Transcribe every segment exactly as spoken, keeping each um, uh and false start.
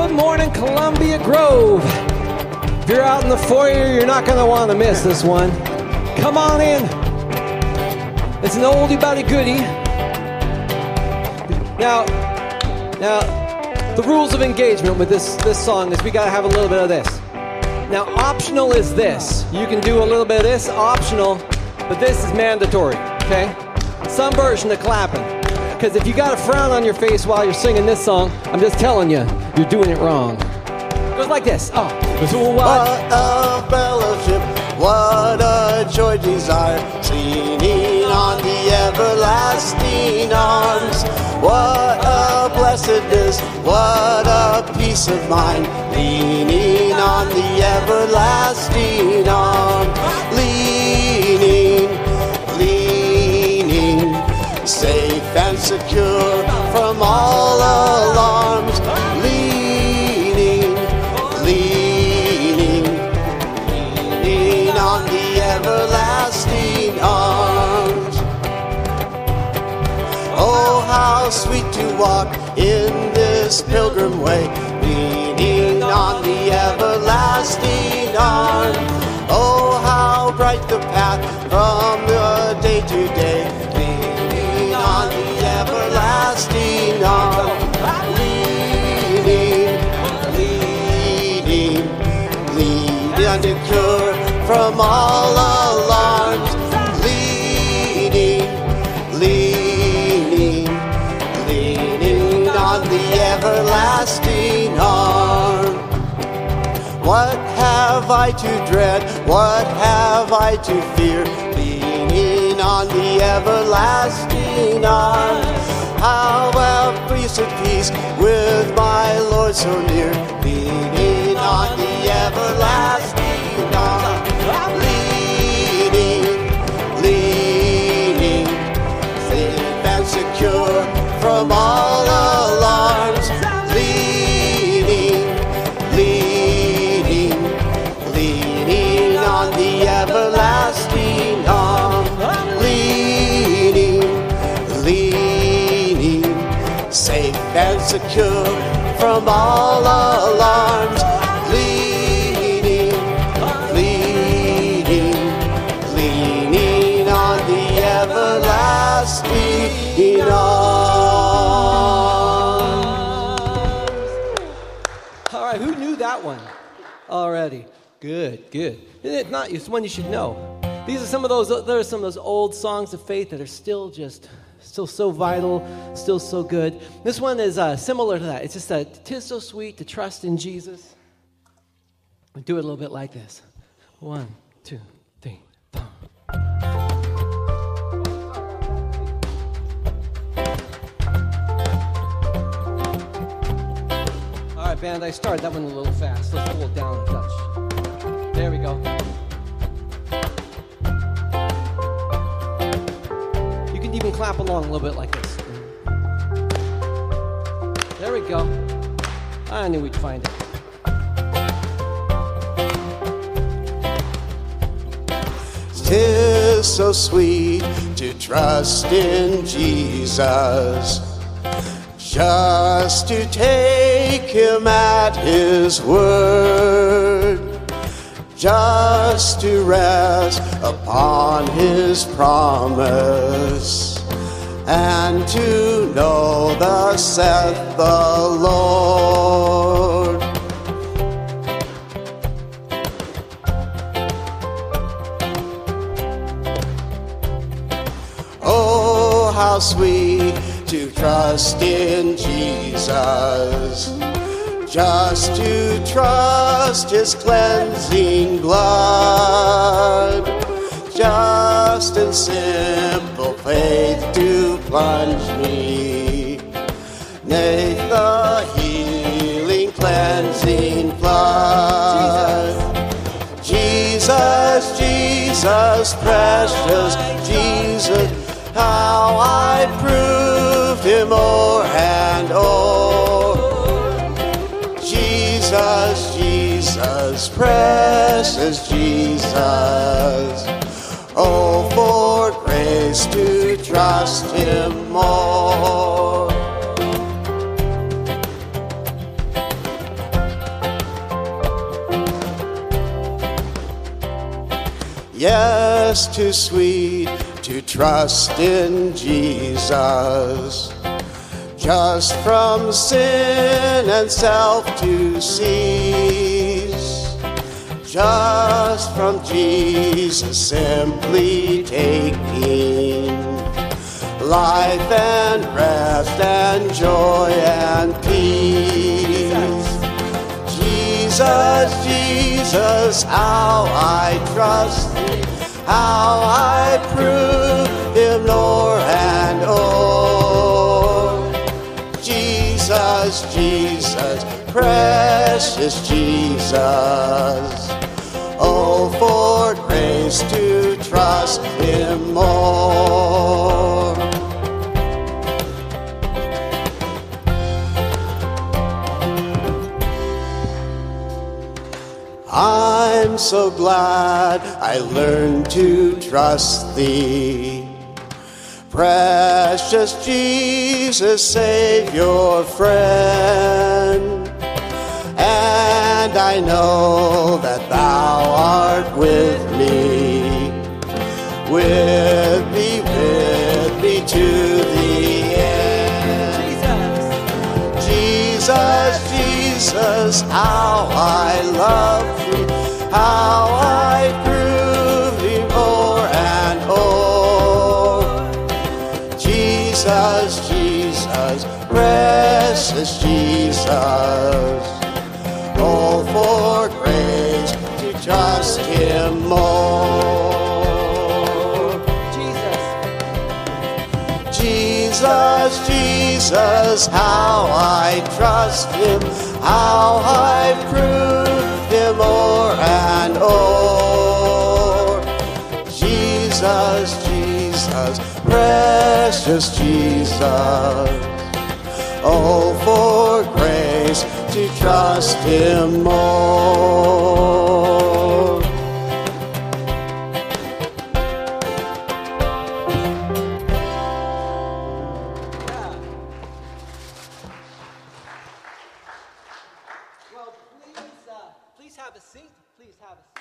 Good morning, Columbia Grove. If you're out in the foyer, you're not going to want to miss this one. Come on in. It's an oldie but a goodie. Now, now, the rules of engagement with this, this song is we got to have a little bit of this. Now, optional is this. You can do a little bit of this, optional, but this is mandatory, okay? Some version of clapping. Because if you got a frown on your face while you're singing this song, I'm just telling you, you're doing it wrong. It goes like this. Oh. What a fellowship, what a joy desire, leaning on the everlasting arms. What a blessedness, what a peace of mind, leaning on the everlasting arm. Leaning, leaning, safe and secure from all alarms. Leaning, leaning, leaning on the everlasting arms. Oh, how sweet to walk in this pilgrim way, leaning on the everlasting arm. Oh, how bright the path from the day to day, leaning on the everlasting arm. Leaning, leaning, leaning and cure from all alarms. Leaning, leaning, leaning on the everlasting arm. What have I to dread? What have I to fear? Leaning on the everlasting arm. How have peace of peace with my Lord so near? Leaning on the everlasting arm. Leaning, leaning, safe and secure from all alarms. Leaning, leaning, leaning on the everlasting arm. Leaning, leaning, safe and secure from all alarms. Leaning, leaning, leaning on the everlasting arms. All right, who knew that one already? Good, good. It's not, it's one you should know. These are some of those, there are some of those old songs of faith that are still just, still so vital, still so good. This one is uh, similar to that. It's just that 'tis so sweet to trust in Jesus. We do it a little bit like this. One, two, three, four. All right, band, I started that one a little fast. Let's pull it down a touch. There we go. You can even clap along a little bit like this. There we go. I knew we'd find it. Tis so sweet to trust in Jesus, just to take him at his word, just to rest upon his promise, and to know thus saith the Lord. Oh, how sweet to trust in Jesus, just to trust his cleansing blood, just in simple faith to plunge me neath the healing cleansing flood. Jesus, Jesus, precious Jesus, how I proved him o'er and o'er. Jesus, Jesus, precious Jesus, oh, for grace to trust him more. Yes, too sweet to trust in Jesus. Just from sin and self to cease. Just from Jesus simply taking life and rest and joy and peace. Jesus, Jesus, how I trust Thee, how I prove Him o'er and o'er. Jesus, Jesus, precious Jesus, oh, for grace to trust Him more. I'm so glad I learned to trust Thee. Precious Jesus, Savior, friend. And I know that Thou art with me, with me, with me to the end. Jesus, Jesus, how I love Thee, how I prove Thee o'er and o'er. Jesus, Jesus, precious Jesus, oh, for grace to trust Him more. Jesus, Jesus, Jesus, how I trust Him, how I prove Him o'er and o'er. Jesus, Jesus, precious Jesus, oh, for grace to trust Him more. Well, please, uh, please have a seat. Please have a seat.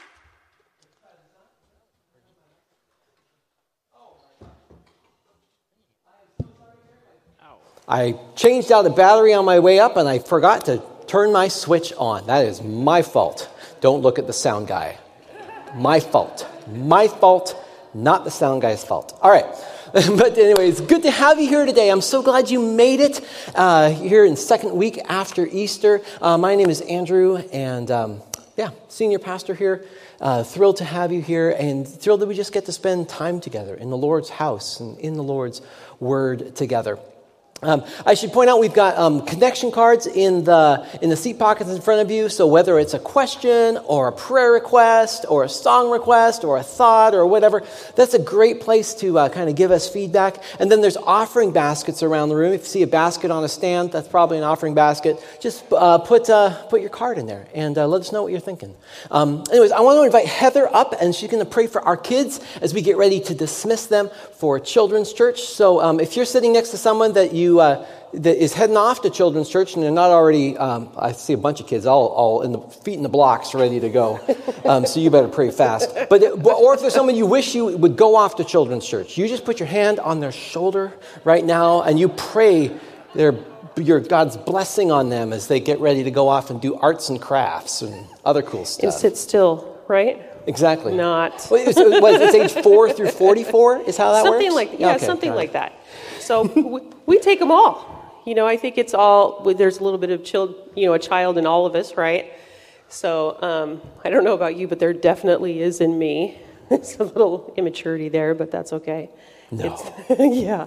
I changed out a battery on my way up, and I forgot to turn my switch on. That is my fault. Don't look at the sound guy. My fault. My fault, not the sound guy's fault. All right. But anyways, good to have you here today. I'm so glad you made it uh, here in second week after Easter. Uh, my name is Andrew, and um, yeah, senior pastor here. Uh, thrilled to have you here, and thrilled that we just get to spend time together in the Lord's house and in the Lord's Word together. Um, I should point out we've got um, connection cards in the in the seat pockets in front of you. So whether it's a question or a prayer request or a song request or a thought or whatever, that's a great place to uh, kind of give us feedback. And then there's offering baskets around the room. If you see a basket on a stand, that's probably an offering basket. Just uh, put uh, put your card in there and uh, let us know what you're thinking. Um, anyways, I want to invite Heather up, and she's going to pray for our kids as we get ready to dismiss them for Children's Church. So um, if you're sitting next to someone that you Uh, that is heading off to Children's Church, and they're not already, um, I see a bunch of kids all, all in the feet in the blocks ready to go, um, so you better pray fast. But or if there's someone you wish you would go off to Children's Church, you just put your hand on their shoulder right now, and you pray their your God's blessing on them as they get ready to go off and do arts and crafts and other cool stuff. And sit still, right? Exactly. Not. Well, it's, what, it's age four through forty-four is how that something works? Like, yeah, okay, something right. like that. So we, we take them all. You know, I think it's all, there's a little bit of child, you know, a child in all of us, right? So um, I don't know about you, but there definitely is in me. It's a little immaturity there, but that's okay. No. It's, yeah.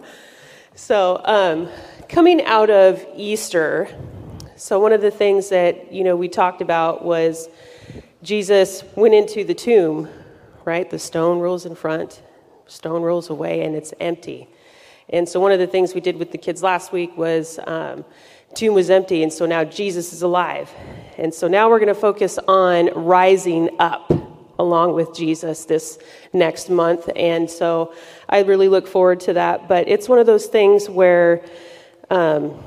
So um, coming out of Easter, so one of the things that, you know, we talked about was Jesus went into the tomb, right? The stone rolls in front, stone rolls away, and it's empty. And so one of the things we did with the kids last week was um, tomb was empty, and so now Jesus is alive. And so now we're going to focus on rising up along with Jesus this next month. And so I really look forward to that. But it's one of those things where um,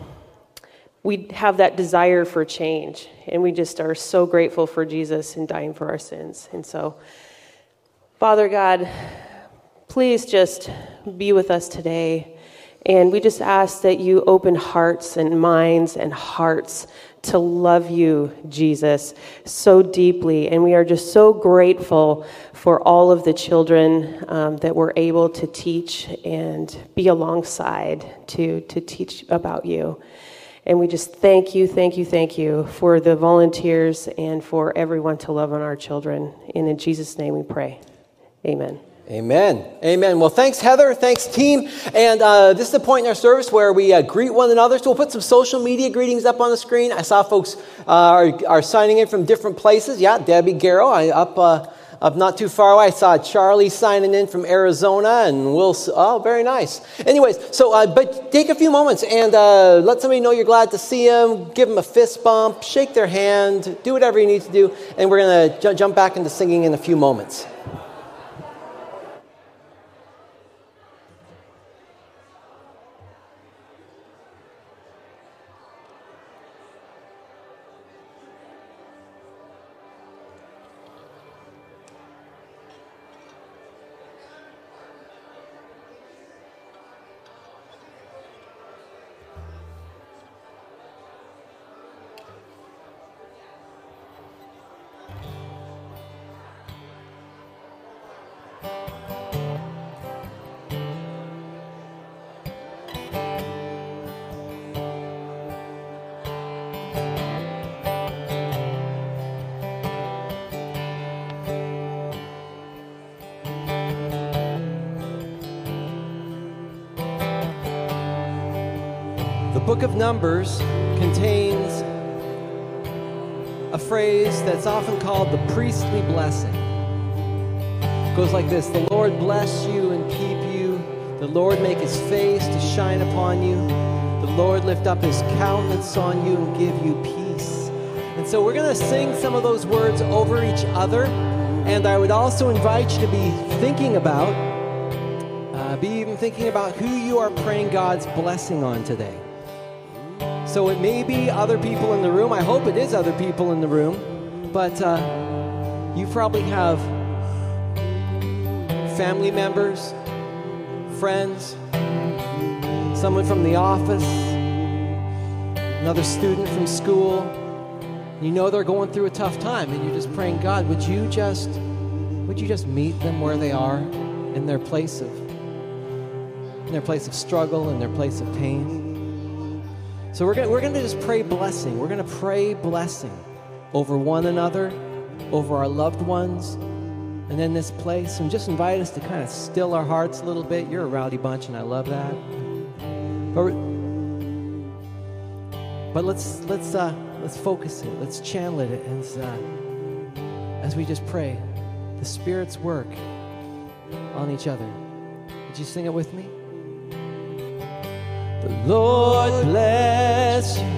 we have that desire for change, and we just are so grateful for Jesus and dying for our sins. And so Father God, please just be with us today. And we just ask that you open hearts and minds and hearts to love you, Jesus, so deeply. And we are just so grateful for all of the children um, that we're able to teach and be alongside to, to teach about you. And we just thank you, thank you, thank you for the volunteers and for everyone to love on our children. And in Jesus' name we pray. Amen. Amen. Amen. Well, thanks, Heather. Thanks, team. And uh, this is the point in our service where we uh, greet one another. So we'll put some social media greetings up on the screen. I saw folks uh, are, are signing in from different places. Yeah, Debbie Garrow, I, up uh, up not too far away. I saw Charlie signing in from Arizona, and Will. Oh, very nice. Anyways, so uh, but take a few moments and uh, let somebody know you're glad to see them. Give them a fist bump, shake their hand, do whatever you need to do, and we're going to j- jump back into singing in a few moments. The book of Numbers contains a phrase that's often called the priestly blessing. It goes like this: the Lord bless you and keep you. The Lord make his face to shine upon you. The Lord lift up his countenance on you and give you peace. And so we're going to sing some of those words over each other. And I would also invite you to be thinking about, uh, be even thinking about who you are praying God's blessing on today. So it may be other people in the room. I hope it is other people in the room. But uh, you probably have family members, friends, someone from the office, another student from school. You know they're going through a tough time, and you're just praying, God, would you just, would you just meet them where they are, in their place of, in their place of struggle, in their place of pain. So we're gonna we're gonna just pray blessing. We're gonna pray blessing over one another, over our loved ones, and in this place. And just invite us to kind of still our hearts a little bit. You're a rowdy bunch, and I love that. But, but let's let's uh, let's focus it. Let's channel it as uh, as we just pray the Spirit's work on each other. Would you sing it with me? The Lord bless you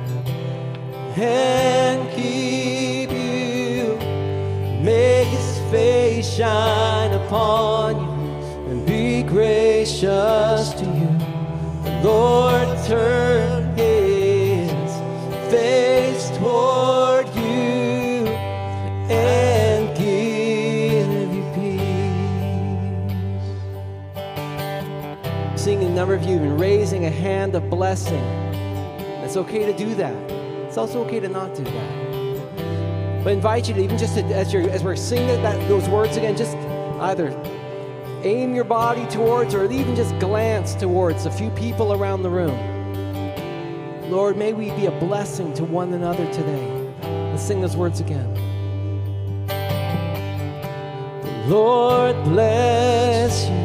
and keep you. Make his face shine upon you and be gracious to you. The Lord turn his face toward you and give you peace. Seeing a number of you have been raising a hand of blessing. It's okay to do that. It's also okay to not do that. But I invite you to even just to, as, you're, as we're singing that, those words again, just either aim your body towards or even just glance towards a few people around the room. Lord, may we be a blessing to one another today. Let's sing those words again. The Lord bless you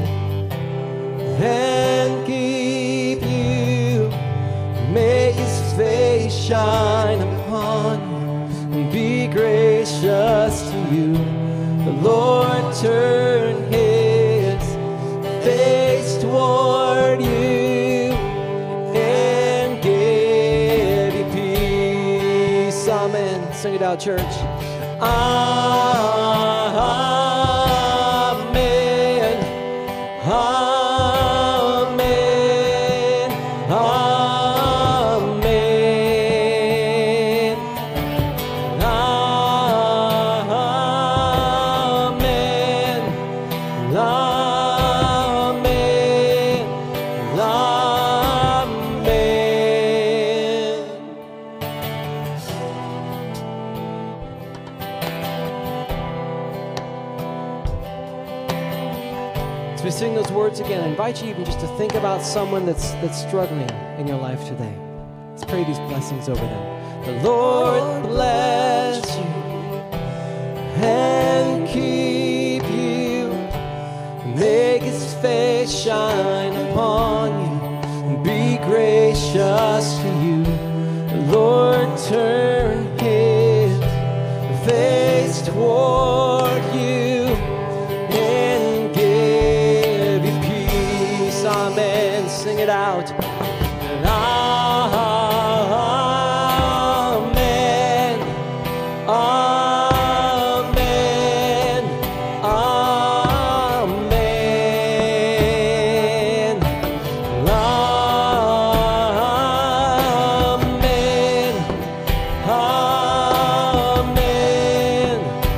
and keep you. May his face shine upon you and be gracious to you. The Lord turn his face toward you and give you peace. Amen. Sing it out, church. Amen. Amen. As we sing those words again, I invite you even just to think about someone that's that's struggling in your life today. Let's pray these blessings over them. The Lord bless you and keep you. Make his face shine upon you and be gracious to you. The Lord turn his face toward you and give you peace. Amen. Sing it out. And amen. Amen. Amen. Amen. Amen.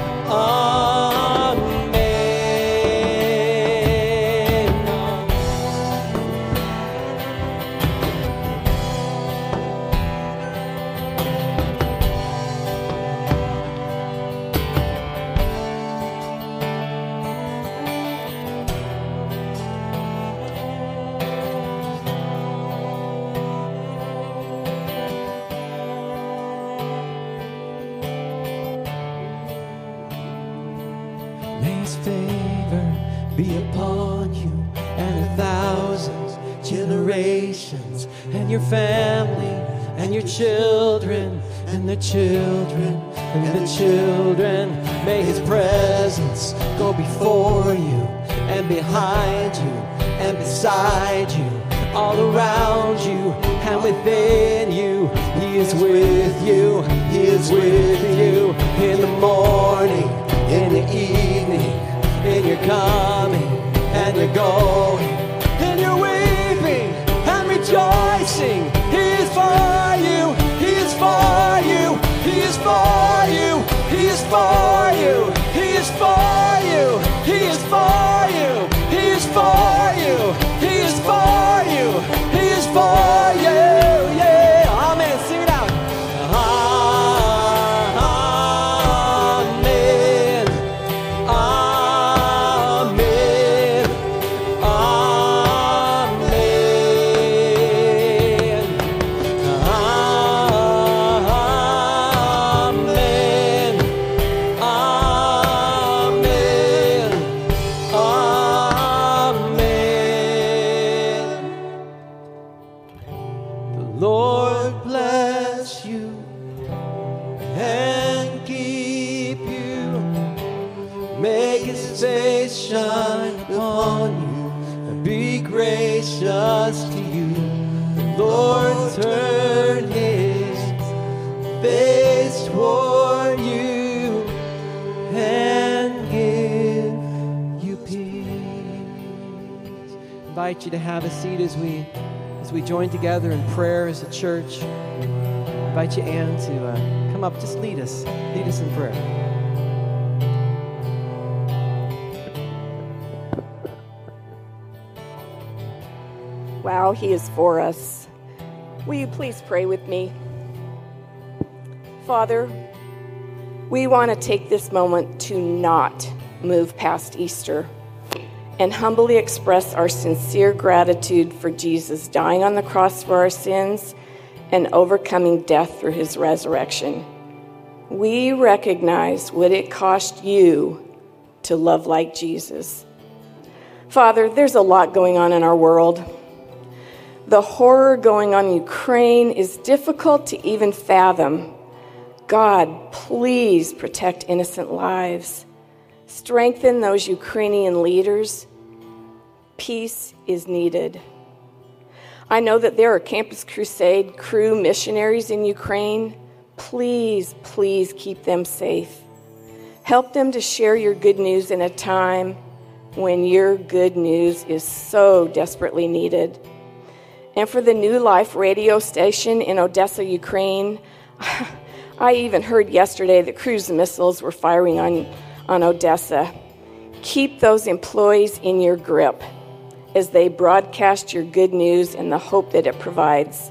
May his favor be upon you and a thousand generations, and your family and your children and the children and the children. May his presence go before you and behind you and beside you, all around you and within you. He is with you. He is with you in the morning, in the evening, in your coming and your going, in your weeping and rejoicing. He is for you. He is for you. He is for you. He is for you. He is for you. He is for you. He is for you. He is for you. He is for you. Yeah. Amen. Sing it out. Amen. Amen. Amen. Amen. Amen. Amen. The Lord bless you and keep you. Make his face shine upon you and be gracious to you. The Lord turn his face toward you and give you peace. I invite you to have a seat as we as we join together in prayer as a church. I invite you, Ann, to uh, come up, just lead us, lead us in prayer. Wow, he is for us. Will you please pray with me? Father, we want to take this moment to not move past Easter and humbly express our sincere gratitude for Jesus dying on the cross for our sins and overcoming death through his resurrection. We recognize what it cost you to love like Jesus. Father, there's a lot going on in our world. The horror going on in Ukraine is difficult to even fathom. God, please protect innocent lives. Strengthen those Ukrainian leaders. Peace is needed. I know that there are Campus Crusade crew missionaries in Ukraine. Please, please keep them safe. Help them to share your good news in a time when your good news is so desperately needed. And for the New Life radio station in Odessa, Ukraine, I even heard yesterday that cruise missiles were firing on, on Odessa. Keep those employees in your grip as they broadcast your good news and the hope that it provides.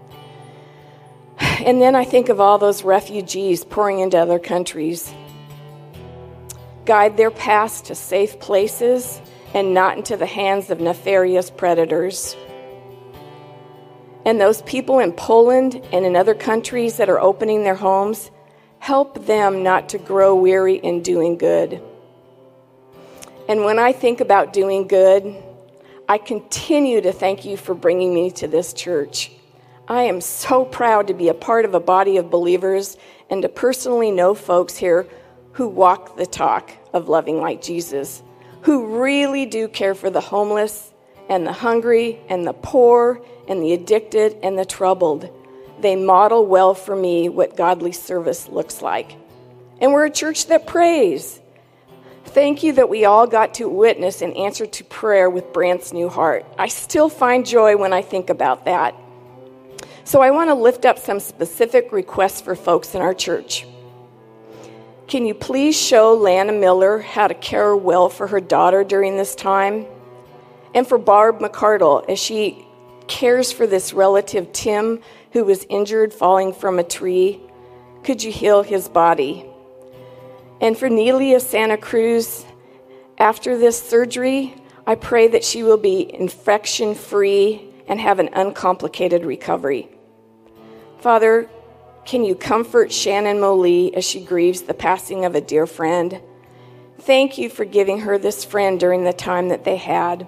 And then I think of all those refugees pouring into other countries. Guide their paths to safe places and not into the hands of nefarious predators. And those people in Poland and in other countries that are opening their homes, help them not to grow weary in doing good. And when I think about doing good, I continue to thank you for bringing me to this church. I am so proud to be a part of a body of believers and to personally know folks here who walk the talk of loving like Jesus, who really do care for the homeless and the hungry and the poor and the addicted and the troubled. They model well for me what godly service looks like. And we're a church that prays. Thank you that we all got to witness and answer to prayer with Brant's new heart. I still find joy when I think about that. So I want to lift up some specific requests for folks in our church. Can you please show Lana Miller how to care well for her daughter during this time? And for Barb McCardle, as she cares for this relative, Tim, who was injured falling from a tree, could you heal his body? And for Nelia Santa Cruz, after this surgery, I pray that she will be infection-free and have an uncomplicated recovery. Father, can you comfort Shannon Molee as she grieves the passing of a dear friend? Thank you for giving her this friend during the time that they had.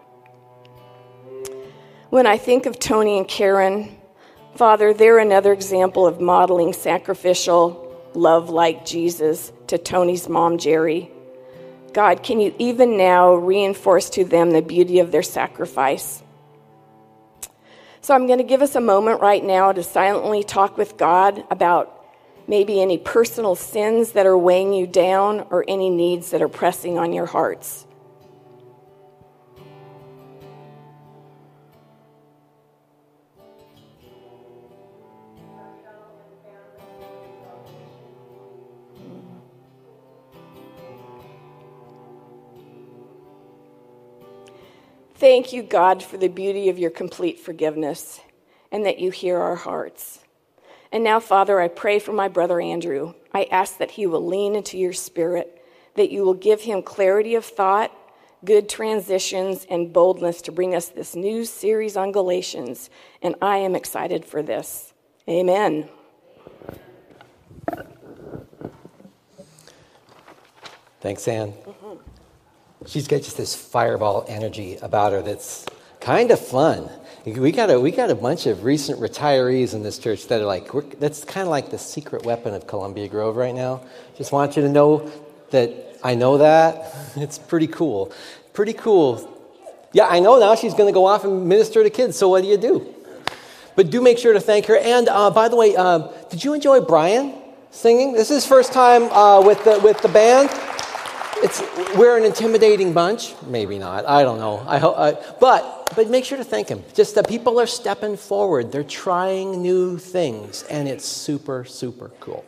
When I think of Tony and Karen, Father, they're another example of modeling sacrificial love like Jesus to Tony's mom, Jerry. God, can you even now reinforce to them the beauty of their sacrifice? So I'm going to give us a moment right now to silently talk with God about maybe any personal sins that are weighing you down or any needs that are pressing on your hearts. Thank you, God, for the beauty of your complete forgiveness and that you hear our hearts. And now, Father, I pray for my brother Andrew. I ask that he will lean into your spirit, that you will give him clarity of thought, good transitions, and boldness to bring us this new series on Galatians. And I am excited for this. Amen. Thanks, Ann. Mm-hmm. She's got just this fireball energy about her that's kind of fun. We got a we got a bunch of recent retirees in this church that are like, we're, that's kind of like the secret weapon of Columbia Grove right now. Just want you to know that I know that. It's pretty cool. Pretty cool. Yeah, I know now she's going to go off and minister to kids, so what do you do? But do make sure to thank her. And uh, by the way, uh, did you enjoy Brian singing? This is his first time uh, with the with the band. It's we're an intimidating bunch, maybe not. I don't know. I hope, uh, but but make sure to thank him. Just that people are stepping forward. They're trying new things, and it's super super cool.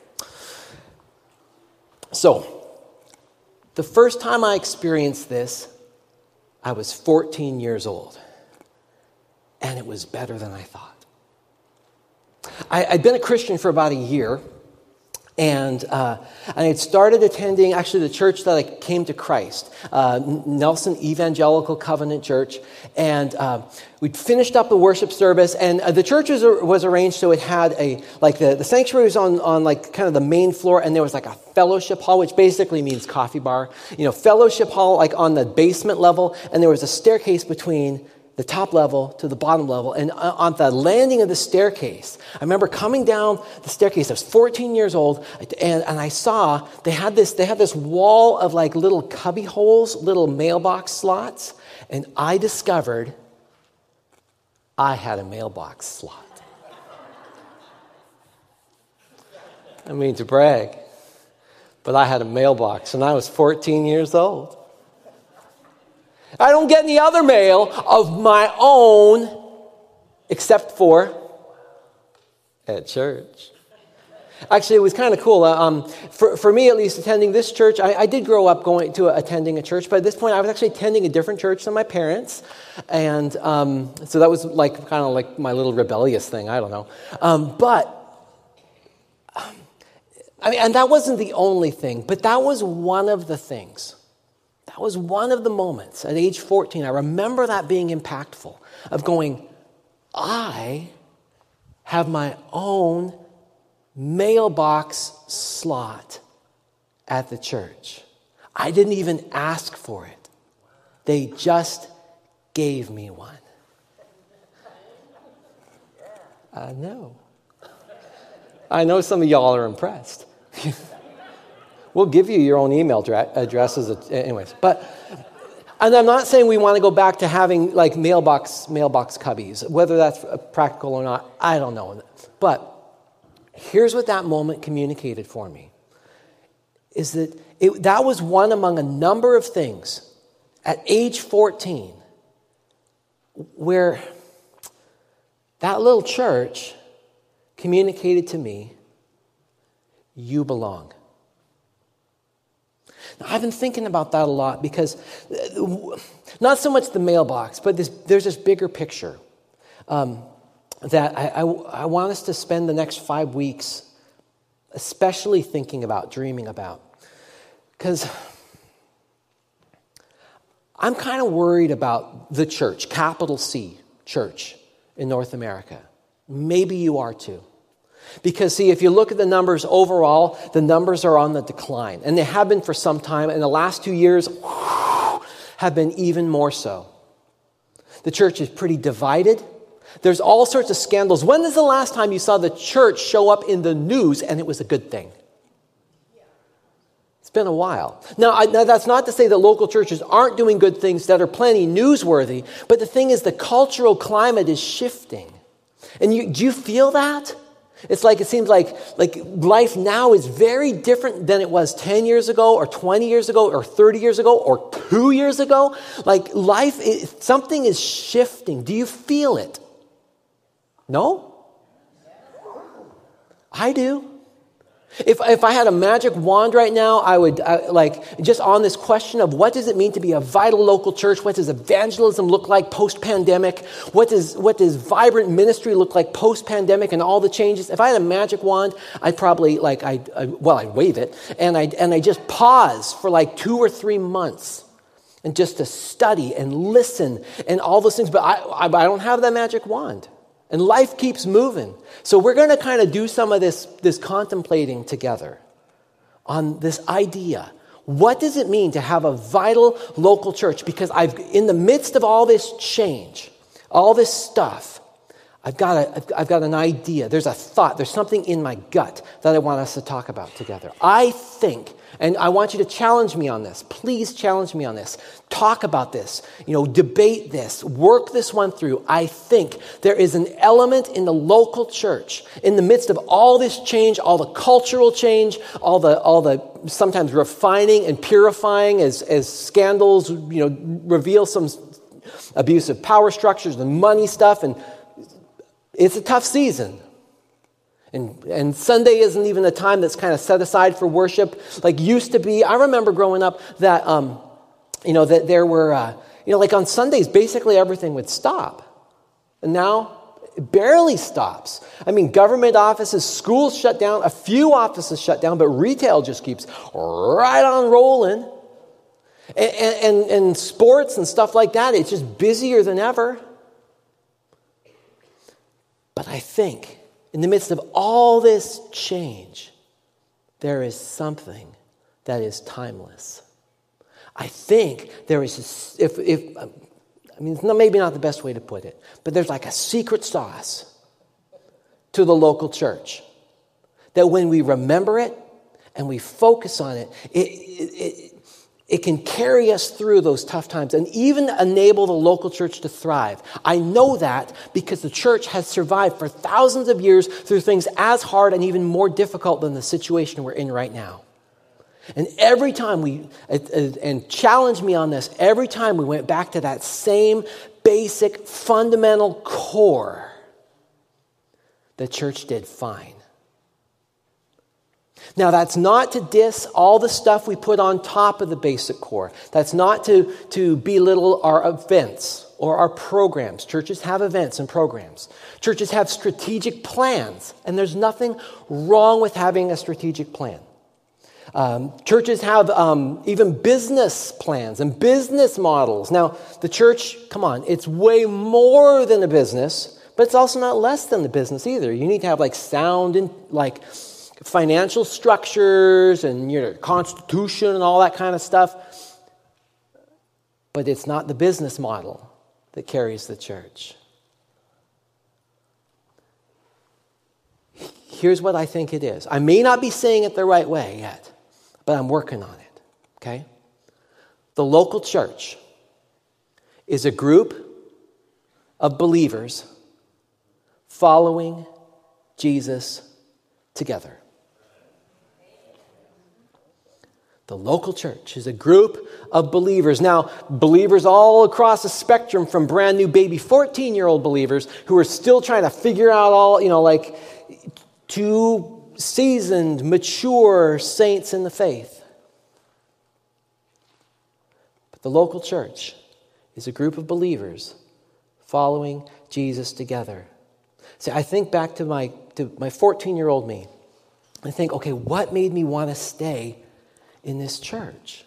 So, the first time I experienced this, I was fourteen years old, and it was better than I thought. I, I'd been a Christian for about a year. And uh, I had started attending, actually, the church that I came to Christ, uh, Nelson Evangelical Covenant Church. And uh, we'd finished up the worship service, and uh, the church was, was arranged so it had a, like the, the sanctuary was on, on like kind of the main floor, and there was like a fellowship hall, which basically means coffee bar. You know, fellowship hall like on the basement level, and there was a staircase between the top level to the bottom level. And on the landing of the staircase, I remember coming down the staircase. I was fourteen years old, and, and I saw they had this they had this wall of like little cubby holes, little mailbox slots, and I discovered I had a mailbox slot. I mean to brag, but I had a mailbox, and I was fourteen years old. I don't get any other mail of my own except for at church. Actually, it was kind of cool. Uh, um, for, for me, at least, attending this church, I, I did grow up going to uh, attending a church, but at this point, I was actually attending a different church than my parents. And um, so that was like kind of like my little rebellious thing. I don't know. Um, but, um, I mean, and that wasn't the only thing, but that was one of the things. That was one of the moments at age fourteen. I remember that being impactful, of going, I have my own mailbox slot at the church. I didn't even ask for it. They just gave me one. I know. I know some of y'all are impressed. We'll give you your own email dra- addresses, anyways. But, and I'm not saying we want to go back to having like mailbox mailbox cubbies. Whether that's practical or not, I don't know. But here's what that moment communicated for me: is that it, that was one among a number of things at age fourteen where that little church communicated to me, you belong. Now, I've been thinking about that a lot because not so much the mailbox, but this, there's this bigger picture um, that I, I, I want us to spend the next five weeks especially thinking about, dreaming about. Because I'm kind of worried about the church, capital C, church in North America. Maybe you are too. Because, see, if you look at the numbers overall, the numbers are on the decline. And they have been for some time. And the last two years whew, have been even more so. The church is pretty divided. There's all sorts of scandals. When is the last time you saw the church show up in the news and it was a good thing? It's been a while. Now, I, now, that's not to say that local churches aren't doing good things that are plenty newsworthy. But the thing is, the cultural climate is shifting. And you, do you feel that? It's like, it seems like, like life now is very different than it was ten years ago or twenty years ago or thirty years ago or two years ago. Like life, is, something is shifting. Do you feel it? No? I do. If if I had a magic wand right now, I would, I, like, just on this question of what does it mean to be a vital local church? What does evangelism look like post-pandemic? What does what does vibrant ministry look like post-pandemic and all the changes? If I had a magic wand, I'd probably, like, I well, I'd wave it, and I and I just pause for like two or three months, and just to study and listen and all those things. But I I, I don't have that magic wand. And life keeps moving. So we're going to kind of do some of this, this contemplating together on this idea. What does it mean to have a vital local church? Because I've, in the midst of all this change, all this stuff, I've got a, I've, I've got an idea. There's a thought. There's something in my gut that I want us to talk about together. I think, and I want you to challenge me on this. Please challenge me on this. Talk about this. You know, debate this. Work this one through. I think there is an element in the local church, in the midst of all this change, all the cultural change, all the all the sometimes refining and purifying as as scandals, you know, reveal some abusive power structures and money stuff, and it's a tough season. And and Sunday isn't even a time that's kind of set aside for worship like used to be. I remember growing up that, um, you know, that there were, uh, you know, like on Sundays, basically everything would stop. And now it barely stops. I mean, government offices, schools shut down, a few offices shut down, but retail just keeps right on rolling. And, and, and sports and stuff like that, it's just busier than ever. But I think in the midst of all this change, there is something that is timeless. I think there is, a, if, if I mean, it's not, maybe not the best way to put it, but there's like a secret sauce to the local church that when we remember it and we focus on it, it, it, it It can carry us through those tough times and even enable the local church to thrive. I know that because the church has survived for thousands of years through things as hard and even more difficult than the situation we're in right now. And every time we, and challenge me on this, every time we went back to that same basic fundamental core, the church did fine. Now, that's not to diss all the stuff we put on top of the basic core. That's not to, to belittle our events or our programs. Churches have events and programs. Churches have strategic plans, and there's nothing wrong with having a strategic plan. Um, churches have um, even business plans and business models. Now, the church, come on, it's way more than a business, but it's also not less than the business either. You need to have like sound and like financial structures and your constitution and all that kind of stuff. But it's not the business model that carries the church. Here's what I think it is. I may not be saying it the right way yet, but I'm working on it, okay? The local church is a group of believers following Jesus together. The local church is a group of believers. Now, believers all across the spectrum, from brand new baby fourteen-year-old believers who are still trying to figure out all, you know, like, to seasoned, mature saints in the faith. But the local church is a group of believers following Jesus together. See, I think back to my to my fourteen-year-old me. I think, okay, what made me want to stay in this church?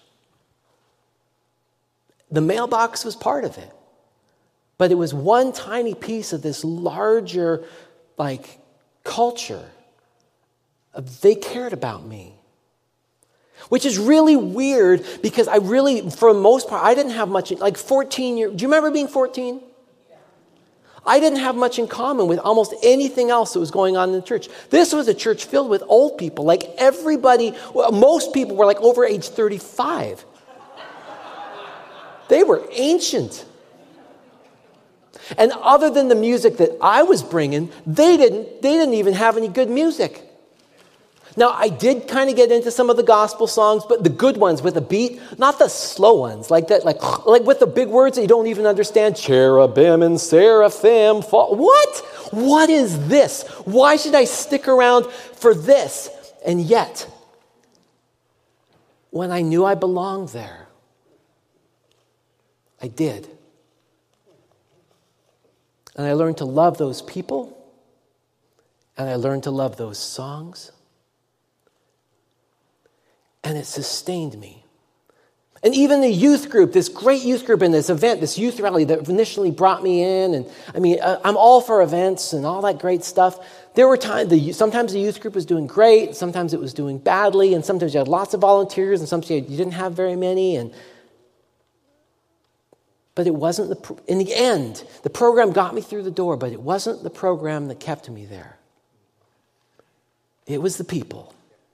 The mailbox was part of it. But it was one tiny piece of this larger, like, culture. They cared about me. Which is really weird because I really, for the most part, I didn't have much, like fourteen years. Do you remember being fourteen? I didn't have much in common with almost anything else that was going on in the church. This was a church filled with old people. Like everybody, well, most people were like over age thirty-five. They were ancient. And other than the music that I was bringing, they didn't, they didn't even have any good music. Now, I did kind of get into some of the gospel songs, but the good ones with a beat, not the slow ones, like that, like like with the big words that you don't even understand. Cherubim and seraphim fall. What? What is this? Why should I stick around for this? And yet, when I knew I belonged there, I did. And I learned to love those people, and I learned to love those songs. And it sustained me. And even the youth group, this great youth group in this event, this youth rally that initially brought me in, and I mean, I'm all for events and all that great stuff. There were times, the, sometimes the youth group was doing great, sometimes it was doing badly, and sometimes you had lots of volunteers, and sometimes you didn't have very many. And but it wasn't the, in the end, the program got me through the door, but it wasn't the program that kept me there. It was the people.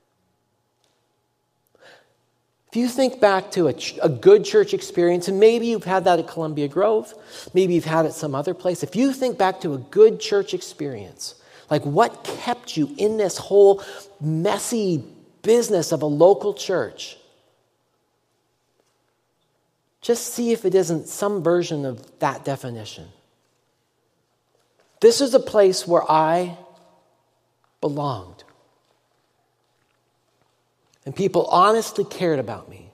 If you think back to a, ch- a good church experience, and maybe you've had that at Columbia Grove, maybe you've had it some other place. If you think back to a good church experience, like what kept you in this whole messy business of a local church, just see if it isn't some version of that definition. This is a place where I belonged. And people honestly cared about me.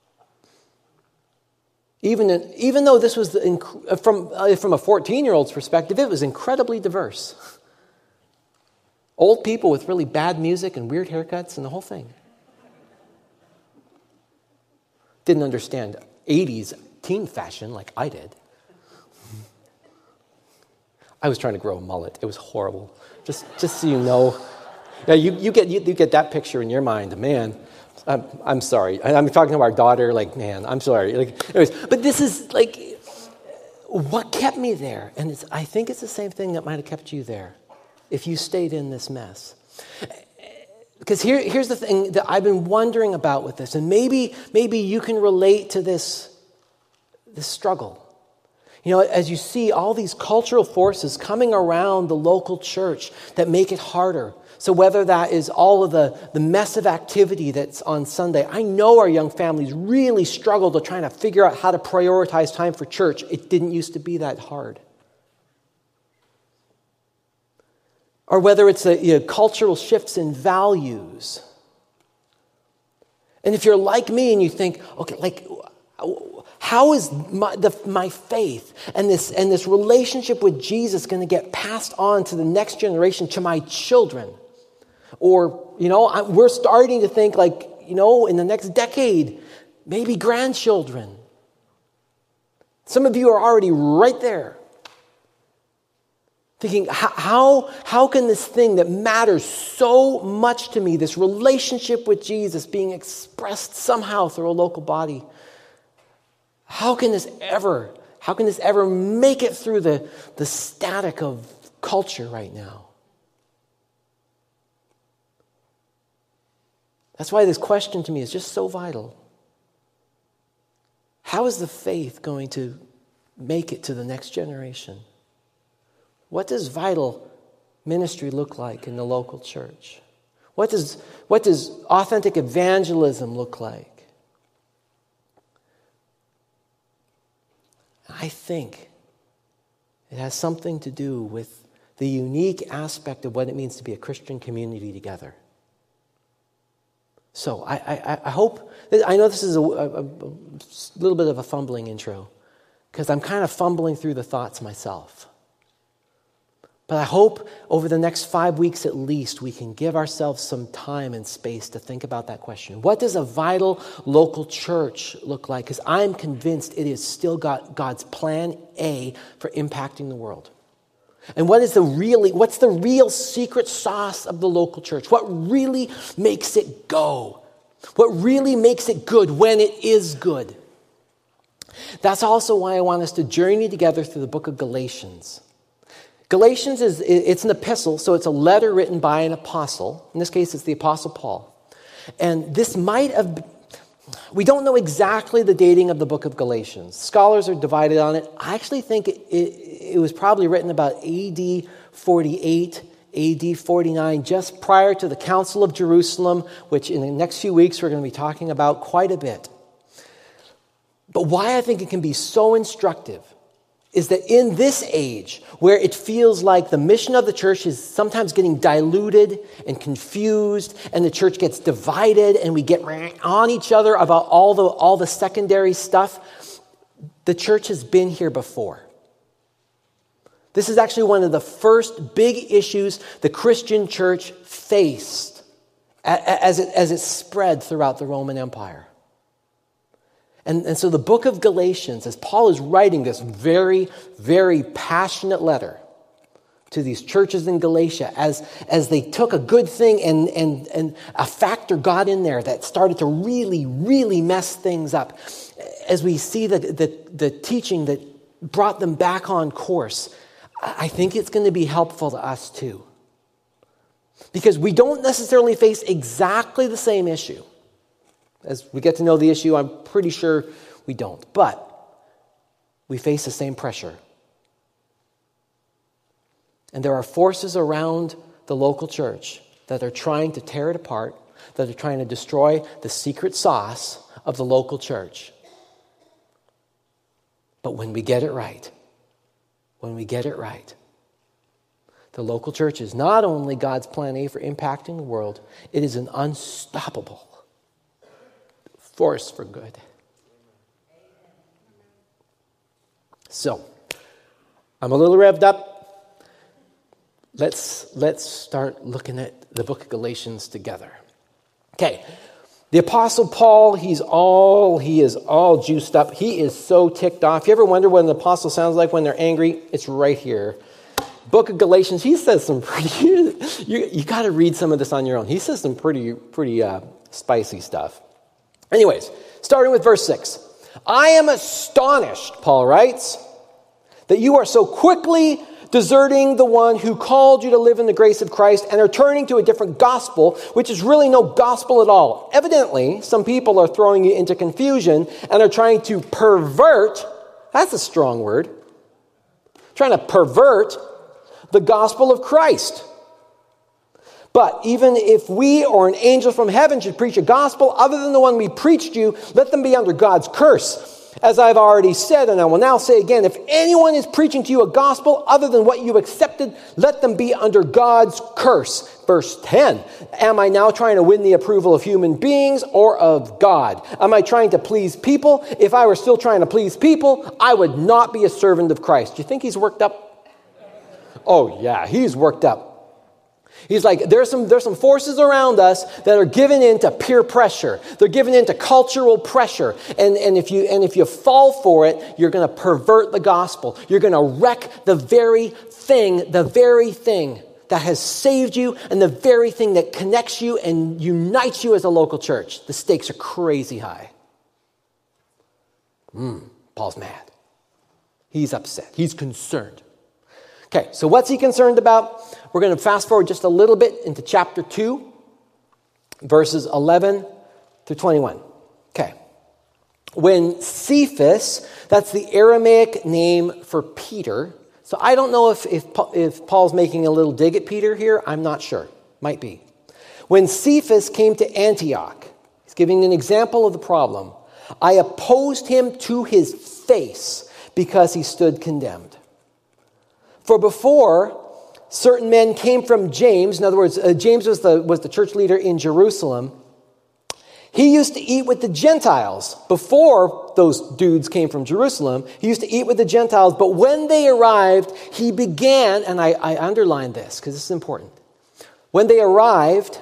Even, in, even though this was, the, inc- from, uh, from a fourteen-year-old's perspective, it was incredibly diverse. Old people with really bad music and weird haircuts and the whole thing. Didn't understand eighties teen fashion like I did. I was trying to grow a mullet. It was horrible. Just, just so you know. Now, you, you, get, you, you get that picture in your mind. Man, I'm, I'm sorry. I'm talking to our daughter, like, man, I'm sorry. Like, anyways, but this is, like, what kept me there? And it's, I think it's the same thing that might have kept you there if you stayed in this mess. Because here, here's the thing that I've been wondering about with this, and maybe, maybe you can relate to this, this struggle. You know, as you see all these cultural forces coming around the local church that make it harder. So whether that is all of the, the mess of activity that's on Sunday, I know our young families really struggle to trying to figure out how to prioritize time for church. It didn't used to be that hard. Or whether it's a, you know, cultural shifts in values. And if you're like me and you think, okay, like, how is my, the, my faith and this, and this relationship with Jesus going to get passed on to the next generation, to my children? Or, you know, I, we're starting to think like, you know, in the next decade, maybe grandchildren. Some of you are already right there. Thinking, how, how can this thing that matters so much to me, this relationship with Jesus being expressed somehow through a local body, how can this ever, how can this ever make it through the, the static of culture right now? That's why this question to me is just so vital. How is the faith going to make it to the next generation? What does vital ministry look like in the local church? What does, what does authentic evangelism look like? I think it has something to do with the unique aspect of what it means to be a Christian community together. So I, I, I hope, I know this is a, a, a little bit of a fumbling intro, because I'm kind of fumbling through the thoughts myself. But I hope over the next five weeks at least, we can give ourselves some time and space to think about that question. What does a vital local church look like? Because I'm convinced it is still got God's plan A for impacting the world. And what is the really, what's the real secret sauce of the local church? What really makes it go? What really makes it good when it is good? That's also why I want us to journey together through the book of Galatians. Galatians is, it's an epistle, so it's a letter written by an apostle. In this case, it's the Apostle Paul. And this might have, we don't know exactly the dating of the book of Galatians. Scholars are divided on it. I actually think it, it, it was probably written about A D forty-eight, A D forty-nine, just prior to the Council of Jerusalem, which in the next few weeks we're going to be talking about quite a bit. But why I think it can be so instructive is that in this age, where it feels like the mission of the church is sometimes getting diluted and confused, and the church gets divided, and we get on each other about all the, all the secondary stuff, the church has been here before. This is actually one of the first big issues the Christian church faced as it, as it spread throughout the Roman Empire. And, and so the book of Galatians, as Paul is writing this very, very passionate letter to these churches in Galatia, as, as they took a good thing and, and, and a factor got in there that started to really, really mess things up, as we see the, the, the teaching that brought them back on course, I think it's going to be helpful to us too. Because we don't necessarily face exactly the same issue. As we get to know the issue, I'm pretty sure we don't. But we face the same pressure. And there are forces around the local church that are trying to tear it apart, that are trying to destroy the secret sauce of the local church. But when we get it right, when we get it right, the local church is not only God's plan A for impacting the world, it is an unstoppable force for good. So, I'm a little revved up. Let's, let's start looking at the book of Galatians together. Okay, the Apostle Paul, he's all, he is all juiced up. He is so ticked off. You ever wonder what an apostle sounds like when they're angry? It's right here. Book of Galatians, he says some pretty, you, you got to read some of this on your own. He says some pretty, pretty uh, spicy stuff. Anyways, starting with verse six. I am astonished, Paul writes, that you are so quickly deserting the one who called you to live in the grace of Christ and are turning to a different gospel, which is really no gospel at all. Evidently, some people are throwing you into confusion and are trying to pervert, that's a strong word, trying to pervert the gospel of Christ. But even if we or an angel from heaven should preach a gospel other than the one we preached you, let them be under God's curse. As I've already said, and I will now say again, if anyone is preaching to you a gospel other than what you accepted, let them be under God's curse. Verse ten, am I now trying to win the approval of human beings or of God? Am I trying to please people? If I were still trying to please people, I would not be a servant of Christ. Do you think he's worked up? Oh yeah, he's worked up. He's like, there's some, there's some forces around us that are giving in to peer pressure. They're giving in to cultural pressure. And, and, if you, and if you fall for it, you're going to pervert the gospel. You're going to wreck the very thing, the very thing that has saved you and the very thing that connects you and unites you as a local church. The stakes are crazy high. Hmm, Paul's mad. He's upset. He's concerned. Okay, so what's he concerned about? We're going to fast forward just a little bit into chapter two, verses eleven through twenty-one. Okay. When Cephas, that's the Aramaic name for Peter. So I don't know if, if, if Paul's making a little dig at Peter here. I'm not sure. Might be. When Cephas came to Antioch, he's giving an example of the problem. I opposed him to his face because he stood condemned. For before, certain men came from James. In other words, uh, James was the, was the church leader in Jerusalem. He used to eat with the Gentiles. Before those dudes came from Jerusalem, he used to eat with the Gentiles. But when they arrived, he began, and I, I underlined this because this is important. When they arrived,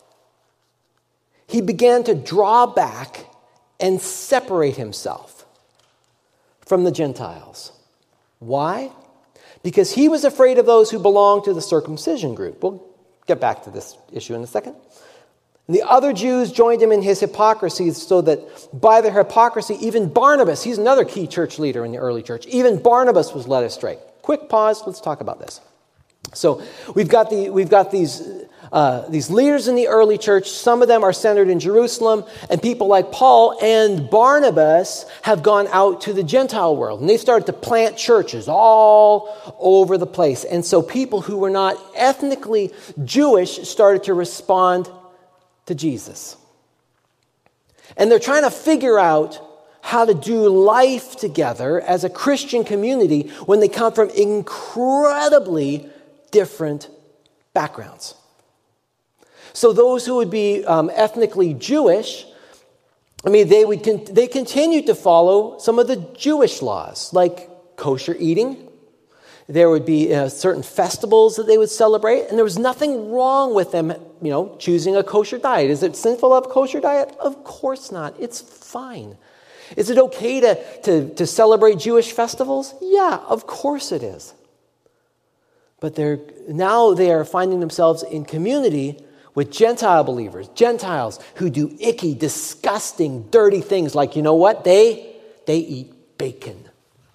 he began to draw back and separate himself from the Gentiles. Why? Because he was afraid of those who belonged to the circumcision group. We'll get back to this issue in a second. And the other Jews joined him in his hypocrisy, so that by their hypocrisy, even Barnabas, he's another key church leader in the early church, even Barnabas was led astray. Quick pause, let's talk about this. So we've got the we've got these uh, these leaders in the early church. Some of them are centered in Jerusalem, and people like Paul and Barnabas have gone out to the Gentile world, and they've started to plant churches all over the place. And so people who were not ethnically Jewish started to respond to Jesus, and they're trying to figure out how to do life together as a Christian community when they come from incredibly different backgrounds. So those who would be um, ethnically Jewish, I mean, they would con- they continued to follow some of the Jewish laws, like kosher eating. There would be uh, certain festivals that they would celebrate, and there was nothing wrong with them, you know, choosing a kosher diet. Is it sinful to have a kosher diet? Of course not. It's fine. Is it okay to, to, to celebrate Jewish festivals? Yeah, of course it is. But they're now they are finding themselves in community with Gentile believers, Gentiles who do icky, disgusting, dirty things like, you know what? They, they eat bacon.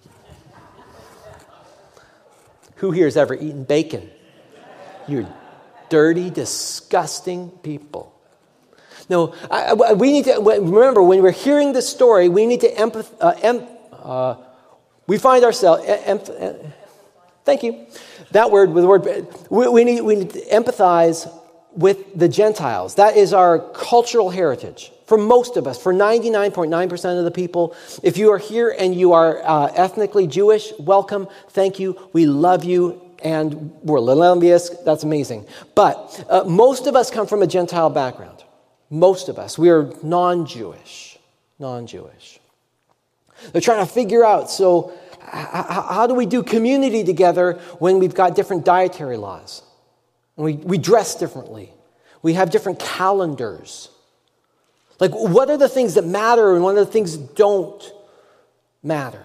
Who here has ever eaten bacon? You're dirty, disgusting people. No, I, I, we need to remember when we're hearing this story, we need to empath. Uh, em, uh, we find ourselves. Em, em, thank you. That word, with the word, we, we need we need to empathize with the Gentiles. That is our cultural heritage for most of us. For ninety-nine point nine percent of the people, if you are here and you are uh, ethnically Jewish, welcome. Thank you. We love you. And we're a little envious. That's amazing. But uh, most of us come from a Gentile background. Most of us. We are non-Jewish. Non-Jewish. They're trying to figure out, so how, how do we do community together when we've got different dietary laws? And we, we dress differently. We have different calendars. Like, what are the things that matter and what are the things that don't matter?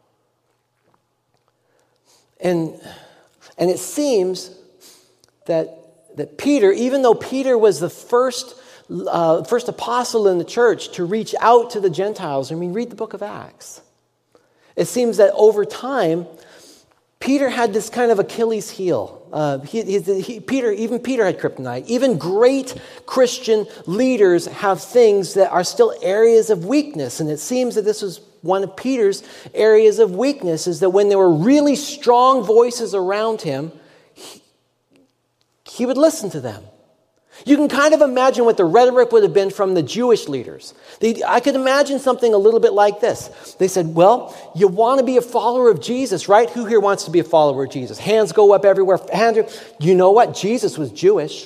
And, and it seems that, that Peter, even though Peter was the first Uh, first apostle in the church to reach out to the Gentiles. I mean, read the book of Acts. It seems that over time, Peter had this kind of Achilles heel. Uh, he, he, he, Peter, even Peter had kryptonite. Even great Christian leaders have things that are still areas of weakness. And it seems that this was one of Peter's areas of weakness, is that when there were really strong voices around him, he, he would listen to them. You can kind of imagine what the rhetoric would have been from the Jewish leaders. They, I could imagine something a little bit like this. They said, well, you want to be a follower of Jesus, right? Who here wants to be a follower of Jesus? Hands go up everywhere. Hands, you know what? Jesus was Jewish.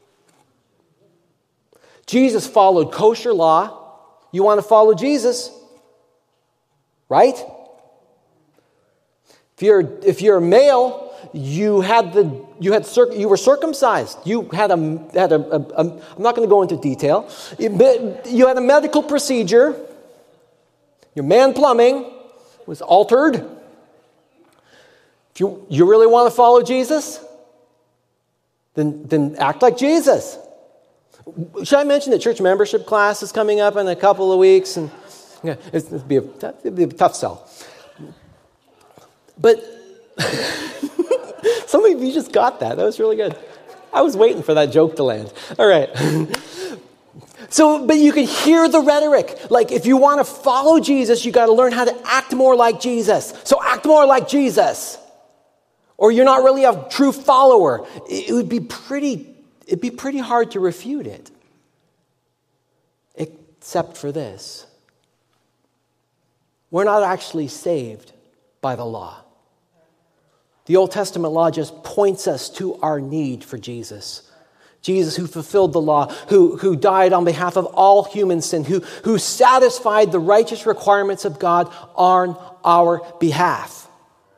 Jesus followed kosher law. You want to follow Jesus, right? If you're, if you're a male, you had the you had circ, you were circumcised. You had a had a, a, a I'm not going to go into detail. You had a medical procedure. Your man plumbing was altered. If you you really want to follow Jesus, then then act like Jesus. Should I mention that church membership class is coming up in a couple of weeks? And yeah, it's, it'd, be a, it'd be a tough sell. But some of you just got that. That was really good. I was waiting for that joke to land. All right. So, but you can hear the rhetoric. Like, if you want to follow Jesus, you got to learn how to act more like Jesus. So act more like Jesus. Or you're not really a true follower. It would be pretty, it'd be pretty hard to refute it. Except for this. We're not actually saved by the law. The Old Testament law just points us to our need for Jesus. Jesus who fulfilled the law, who, who died on behalf of all human sin, who, who satisfied the righteous requirements of God on our behalf.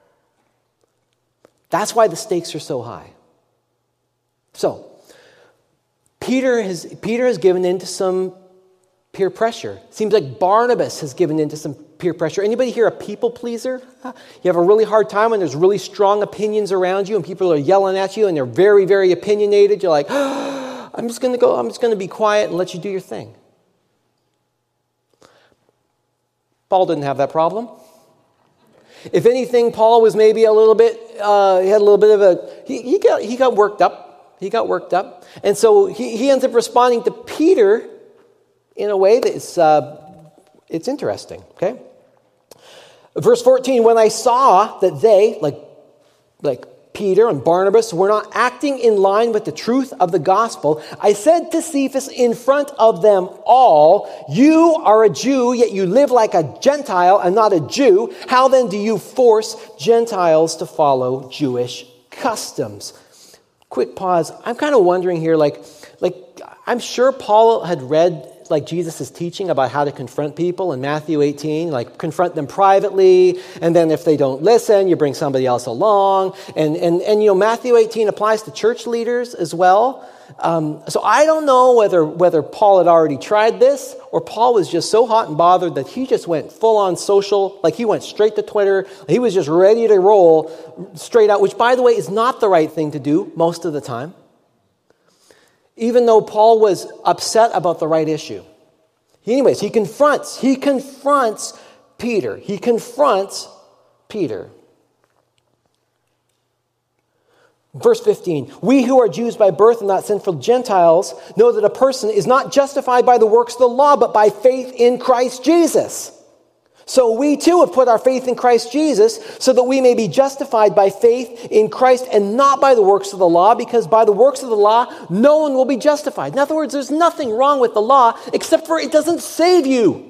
That's why the stakes are so high. So, Peter has, Peter has given in to some peer pressure. Seems like Barnabas has given in to some peer pressure. Anybody here a people pleaser? You have a really hard time when there's really strong opinions around you and people are yelling at you and they're very, very opinionated. You're like, oh, I'm just going to go, I'm just going to be quiet and let you do your thing. Paul didn't have that problem. If anything, Paul was maybe a little bit, uh, he had a little bit of a, he, he got he got worked up. He got worked up. And so he, he ends up responding to Peter in a way that's, uh, it's interesting, okay? Verse fourteen, when I saw that they, like, like Peter and Barnabas, were not acting in line with the truth of the gospel, I said to Cephas in front of them all, you are a Jew, yet you live like a Gentile and not a Jew. How then do you force Gentiles to follow Jewish customs? Quick pause. I'm kind of wondering here, like, like I'm sure Paul had read like Jesus' teaching about how to confront people in Matthew eighteen, like confront them privately, and then if they don't listen, you bring somebody else along. And, and, and you know, Matthew eighteen applies to church leaders as well. Um, so I don't know whether, whether Paul had already tried this, or Paul was just so hot and bothered that he just went full on social, like he went straight to Twitter. He was just ready to roll straight out, which by the way is not the right thing to do most of the time. Even though Paul was upset about the right issue. Anyways, he confronts, he confronts Peter. He confronts Peter. Verse fifteen, we who are Jews by birth and not sinful Gentiles know that a person is not justified by the works of the law, but by faith in Christ Jesus. So we too have put our faith in Christ Jesus so that we may be justified by faith in Christ and not by the works of the law, because by the works of the law, no one will be justified. In other words, there's nothing wrong with the law except for it doesn't save you.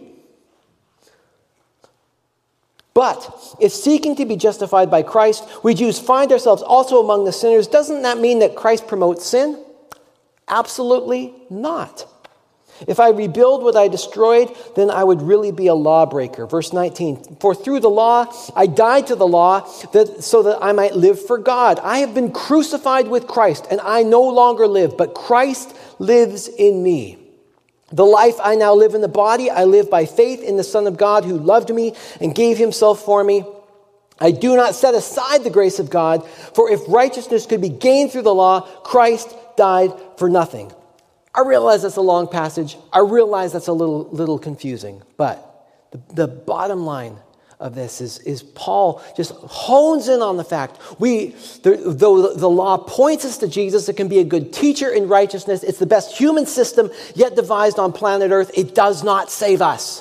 But if seeking to be justified by Christ, we Jews find ourselves also among the sinners, doesn't that mean that Christ promotes sin? Absolutely not. If I rebuild what I destroyed, then I would really be a lawbreaker. Verse nineteen, for through the law, I died to the law that, so that I might live for God. I have been crucified with Christ, and I no longer live, but Christ lives in me. The life I now live in the body, I live by faith in the Son of God who loved me and gave himself for me. I do not set aside the grace of God, for if righteousness could be gained through the law, Christ died for nothing. I realize that's a long passage. I realize that's a little little confusing. But the, the bottom line of this is, is Paul just hones in on the fact we, though the law points us to Jesus, it can be a good teacher in righteousness. It's the best human system yet devised on planet Earth. It does not save us.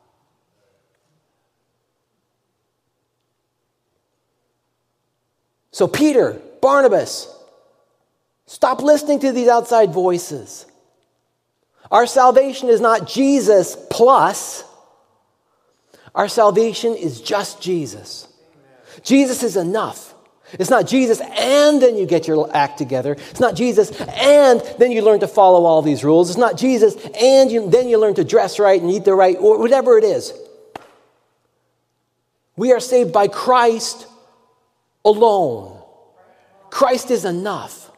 So Peter, Barnabas, stop listening to these outside voices. Our salvation is not Jesus plus. Our salvation is just Jesus. Jesus is enough. It's not Jesus and then you get your act together. It's not Jesus and then you learn to follow all these rules. It's not Jesus and you, then you learn to dress right and eat the right, or whatever it is. We are saved by Christ alone. Christ is enough.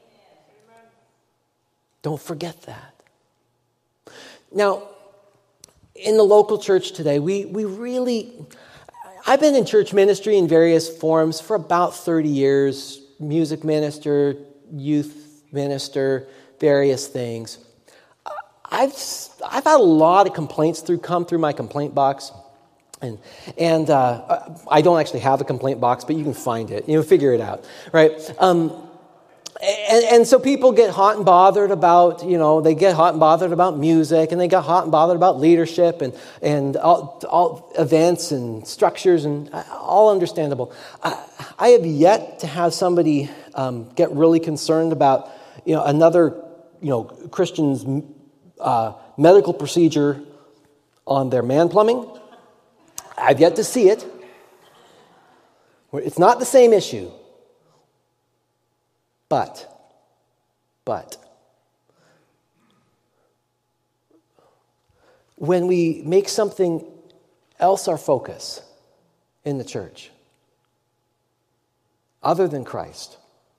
Don't forget that. Now, in the local church today, we, we really... I've been in church ministry in various forms for about thirty years. Music minister, youth minister, various things. I've I've had a lot of complaints through come through my complaint box. And and uh, I don't actually have a complaint box, but you can find it. You know, figure it out, right? Um, and, and so people get hot and bothered about, you know, they get hot and bothered about music, and they get hot and bothered about leadership and and all, all events and structures, and all understandable. I, I have yet to have somebody um, get really concerned about, you know, another, you know, Christian's uh, medical procedure on their man plumbing. I've yet to see it. It's not the same issue. But, but, when we make something else our focus in the church, other than Christ,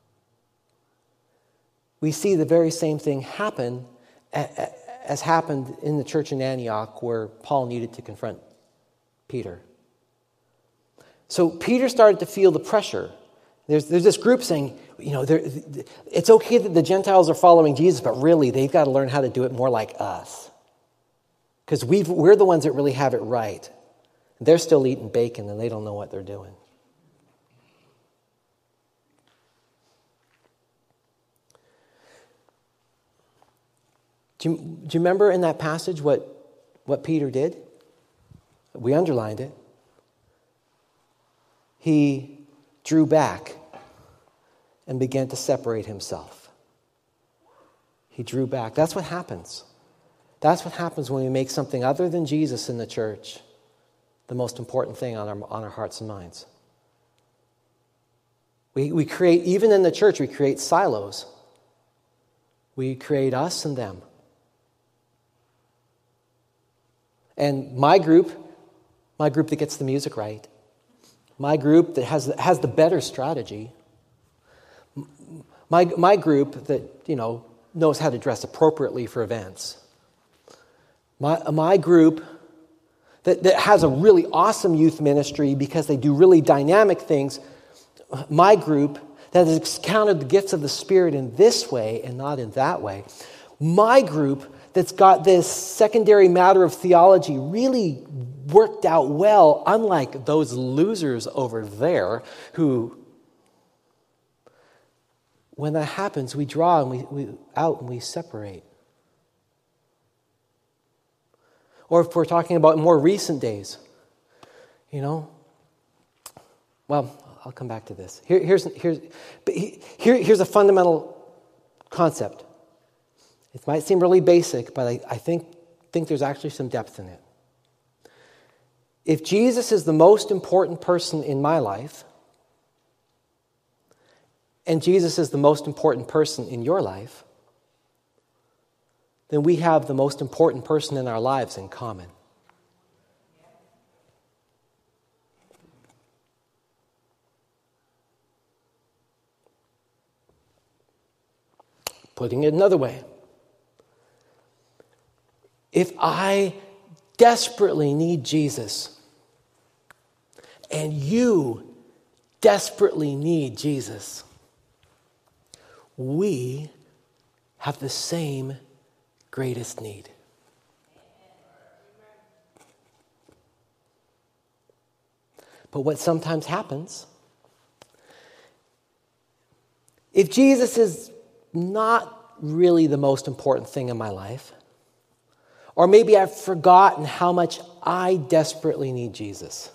we see the very same thing happen as happened in the church in Antioch, where Paul needed to confront Peter. So Peter started to feel the pressure. There's, there's this group saying, you know, it's okay that the Gentiles are following Jesus, but really they've got to learn how to do it more like us. Because we've we're the ones that really have it right. They're still eating bacon and they don't know what they're doing. Do you, do you remember in that passage what, what Peter did? We underlined it. He drew back and began to separate himself. He drew back. That's what happens. That's what happens when we make something other than Jesus in the church the most important thing on our, on our hearts and minds. We, we create, even in the church, we create silos. We create us and them. And my group, my group that gets the music right, my group that has has the better strategy, my my group that, you know, knows how to dress appropriately for events, my my group that, that has a really awesome youth ministry because they do really dynamic things, my group that has encountered the gifts of the Spirit in this way and not in that way, my group that's got this secondary matter of theology really worked out well, unlike those losers over there who, when that happens, we draw and we, we out and we separate. Or if we're talking about more recent days, you know, well, I'll come back to this. Here, here's, here's, here, here's a fundamental concept. It might seem really basic, but I, I think, think there's actually some depth in it. If Jesus is the most important person in my life, and Jesus is the most important person in your life, then we have the most important person in our lives in common. Putting it another way, if I desperately need Jesus, and you desperately need Jesus, we have the same greatest need. But what sometimes happens, if Jesus is not really the most important thing in my life, or maybe I've forgotten how much I desperately need Jesus.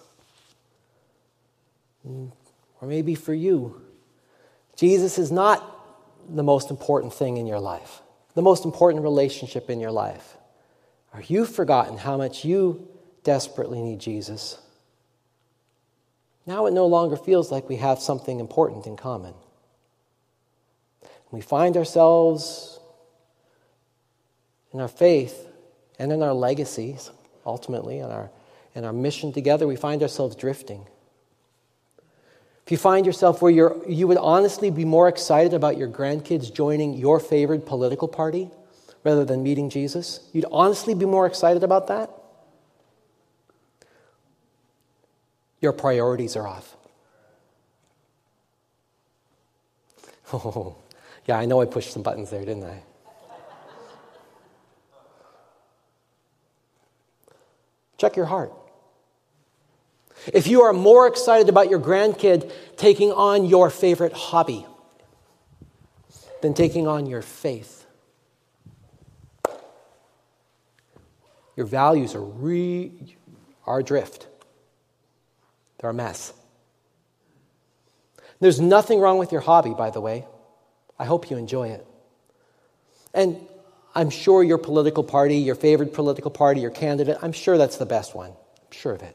Or maybe for you, Jesus is not the most important thing in your life, the most important relationship in your life. Or you've forgotten how much you desperately need Jesus. Now it no longer feels like we have something important in common. We find ourselves in our faith and in our legacies, ultimately, in our, in our mission together, we find ourselves drifting. if you find yourself where you're, you would honestly be more excited about your grandkids joining your favorite political party rather than meeting Jesus, you'd honestly be more excited about that, your priorities are off. Oh, yeah, I know I pushed some buttons there, didn't I? Check your heart. If you are more excited about your grandkid taking on your favorite hobby than taking on your faith, your values are re are adrift. They're a mess. There's nothing wrong with your hobby, by the way. I hope you enjoy it. And I'm sure your political party, your favorite political party, your candidate, I'm sure that's the best one. I'm sure of it.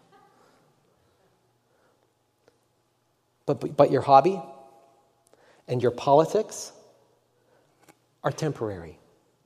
But, but your hobby and your politics are temporary.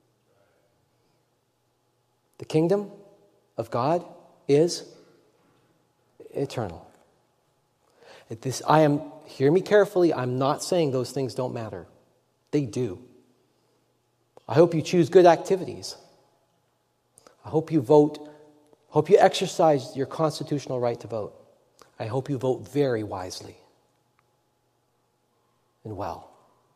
The kingdom of God is eternal. This, I am, hear me carefully, I'm not saying those things don't matter. They do. I hope you choose good activities. I hope you vote, hope you exercise your constitutional right to vote. I hope you vote very wisely and well.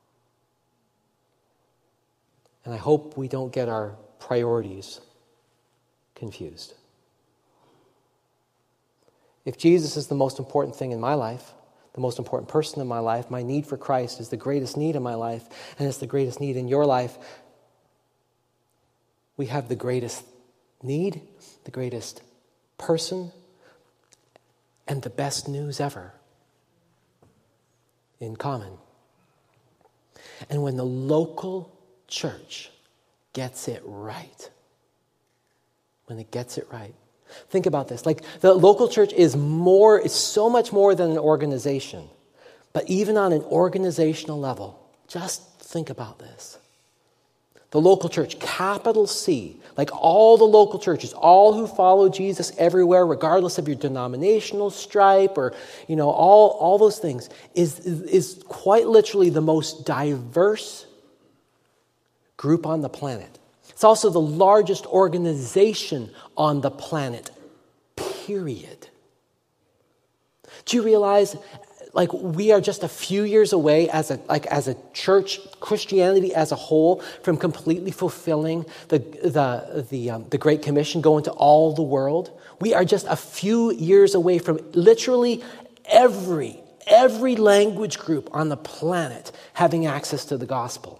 And I hope we don't get our priorities confused. If Jesus is the most important thing in my life, the most important person in my life, my need for Christ is the greatest need in my life, and it's the greatest need in your life, we have the greatest need, the greatest person, and the best news ever in common. And when the local church gets it right, when it gets it right, think about this. Like, the local church is more, is so much more than an organization. But even on an organizational level, just think about this. The local church, capital C, like all the local churches, all who follow Jesus everywhere, regardless of your denominational stripe or, you know, all, all those things, is, is quite literally the most diverse group on the planet. It's also the largest organization on the planet, period. Do you realize, like, we are just a few years away as a like as a church, Christianity as a whole, from completely fulfilling the the the um, the Great Commission, going to all the world? We are just a few years away from literally every every language group on the planet having access to the gospel.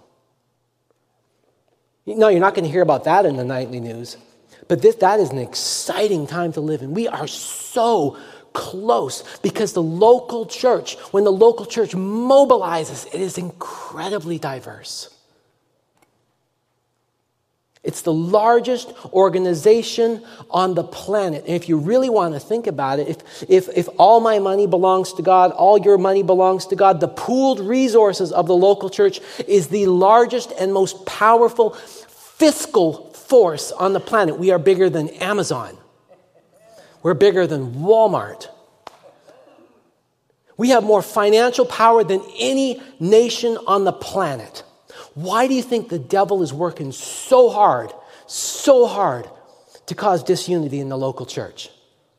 No, you're not going to hear about that in the nightly news. But this, that is an exciting time to live in. We are so close because the local church, when the local church mobilizes, it is incredibly diverse. It's the largest organization on the planet. And if you really want to think about it, if, if, if all my money belongs to God, all your money belongs to God, the pooled resources of the local church is the largest and most powerful fiscal force on the planet. We are bigger than Amazon. We're bigger than Walmart. We have more financial power than any nation on the planet. Why do you think the devil is working so hard, so hard to cause disunity in the local church?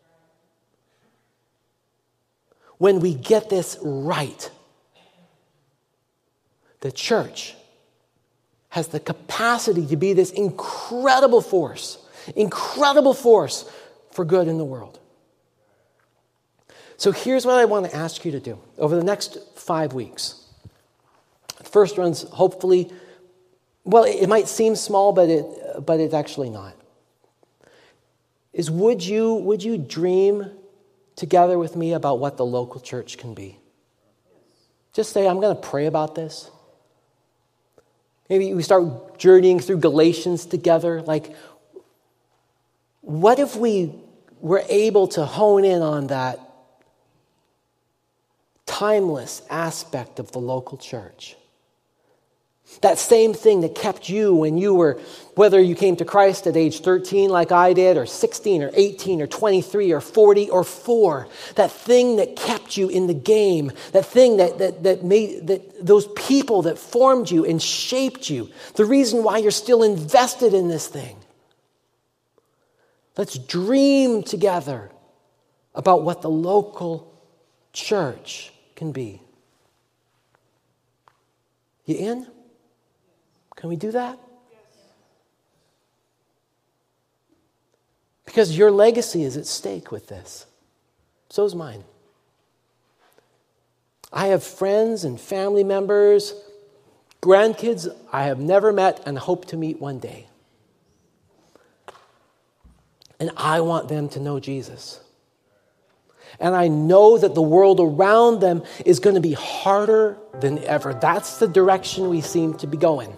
When we get this right, the church has the capacity to be this incredible force, incredible force for good in the world. So here's what I want to ask you to do over the next five weeks. The first one's hopefully, well, it might seem small, but it but it's actually not. Is would you would you dream together with me about what the local church can be? Just say, I'm going to pray about this. Maybe we start journeying through Galatians together. Like, what if we were able to hone in on that timeless aspect of the local church? That same thing that kept you when you were, whether you came to Christ at age thirteen like I did, or sixteen, or eighteen, or twenty-three, or forty, or four. That thing that kept you in the game. That thing that, that, that made, that those people that formed you and shaped you. The reason why you're still invested in this thing. Let's dream together about what the local church can be. You in? Can we do that? Because your legacy is at stake with this. So is mine. I have friends and family members, grandkids I have never met and hope to meet one day. And I want them to know Jesus. And I know that the world around them is going to be harder than ever. That's the direction we seem to be going.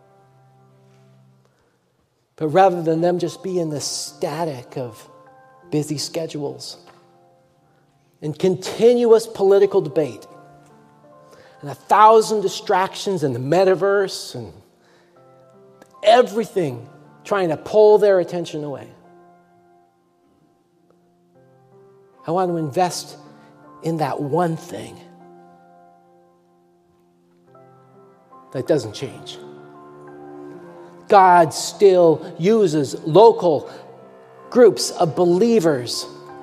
But rather than them just be in the static of busy schedules and continuous political debate and a thousand distractions in the metaverse and everything trying to pull their attention away, I want to invest in that one thing that doesn't change. God still uses local groups of believers.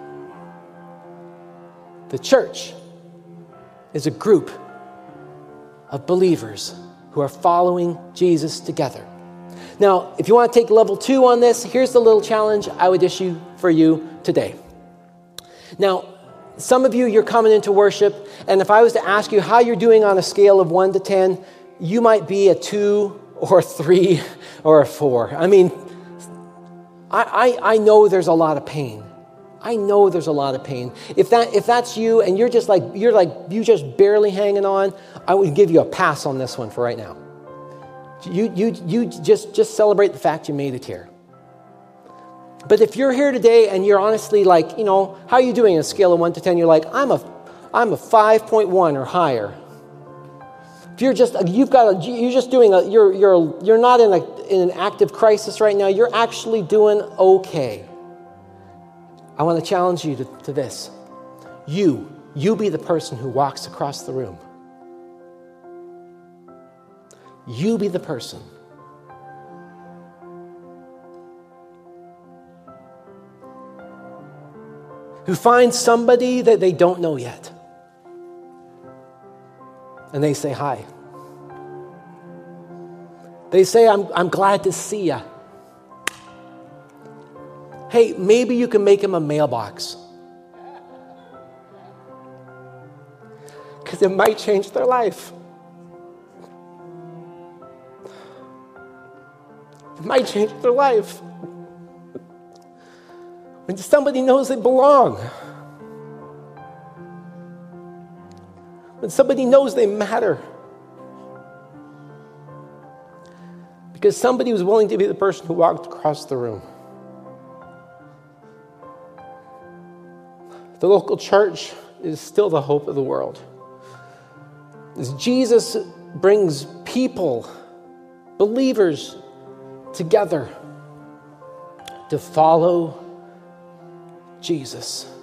The church is a group of believers who are following Jesus together. Now, if you want to take level two on this, here's the little challenge I would issue for you today. Now, some of you, you're coming into worship, and if I was to ask you how you're doing on a scale of one to ten, you might be a two or a three or a four. I mean, I, I, I know there's a lot of pain. I know there's a lot of pain. If that if that's you and you're just like you're like you just barely hanging on, I would give you a pass on this one for right now. You you you just just celebrate the fact you made it here. But if you're here today and you're honestly like, you know, how are you doing on a scale of one to ten? You're like, I'm a I'm a five point one or higher. If you're just you've got a, you're just doing a you're you're you're not in a in an active crisis right now. You're actually doing okay. I want to challenge you to, to this. You, you be the person who walks across the room. You be the person who finds somebody that they don't know yet. And they say hi. They say, I'm, I'm glad to see you. Hey, maybe you can make him a mailbox. Because it might change their life. It might change their life. When somebody knows they belong. When somebody knows they matter. Because somebody was willing to be the person who walked across the room. The local church is still the hope of the world. As Jesus brings people, believers, together to follow Jesus.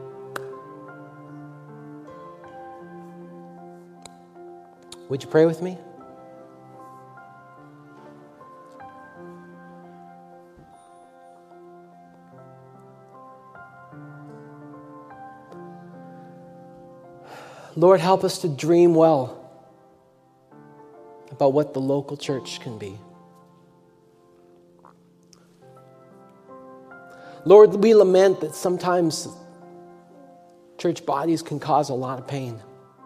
Would you pray with me? Lord, help us to dream well about what the local church can be. Lord, we lament that sometimes church bodies can cause a lot of pain.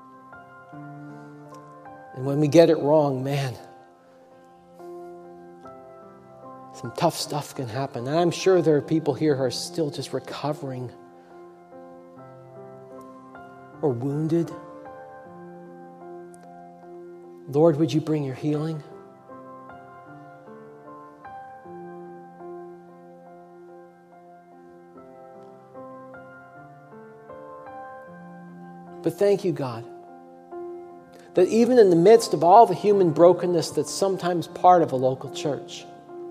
And when we get it wrong, man, some tough stuff can happen. And I'm sure there are people here who are still just recovering or wounded. Lord, would you bring your healing? But thank you, God, That even in the midst of all the human brokenness that's sometimes part of a local church,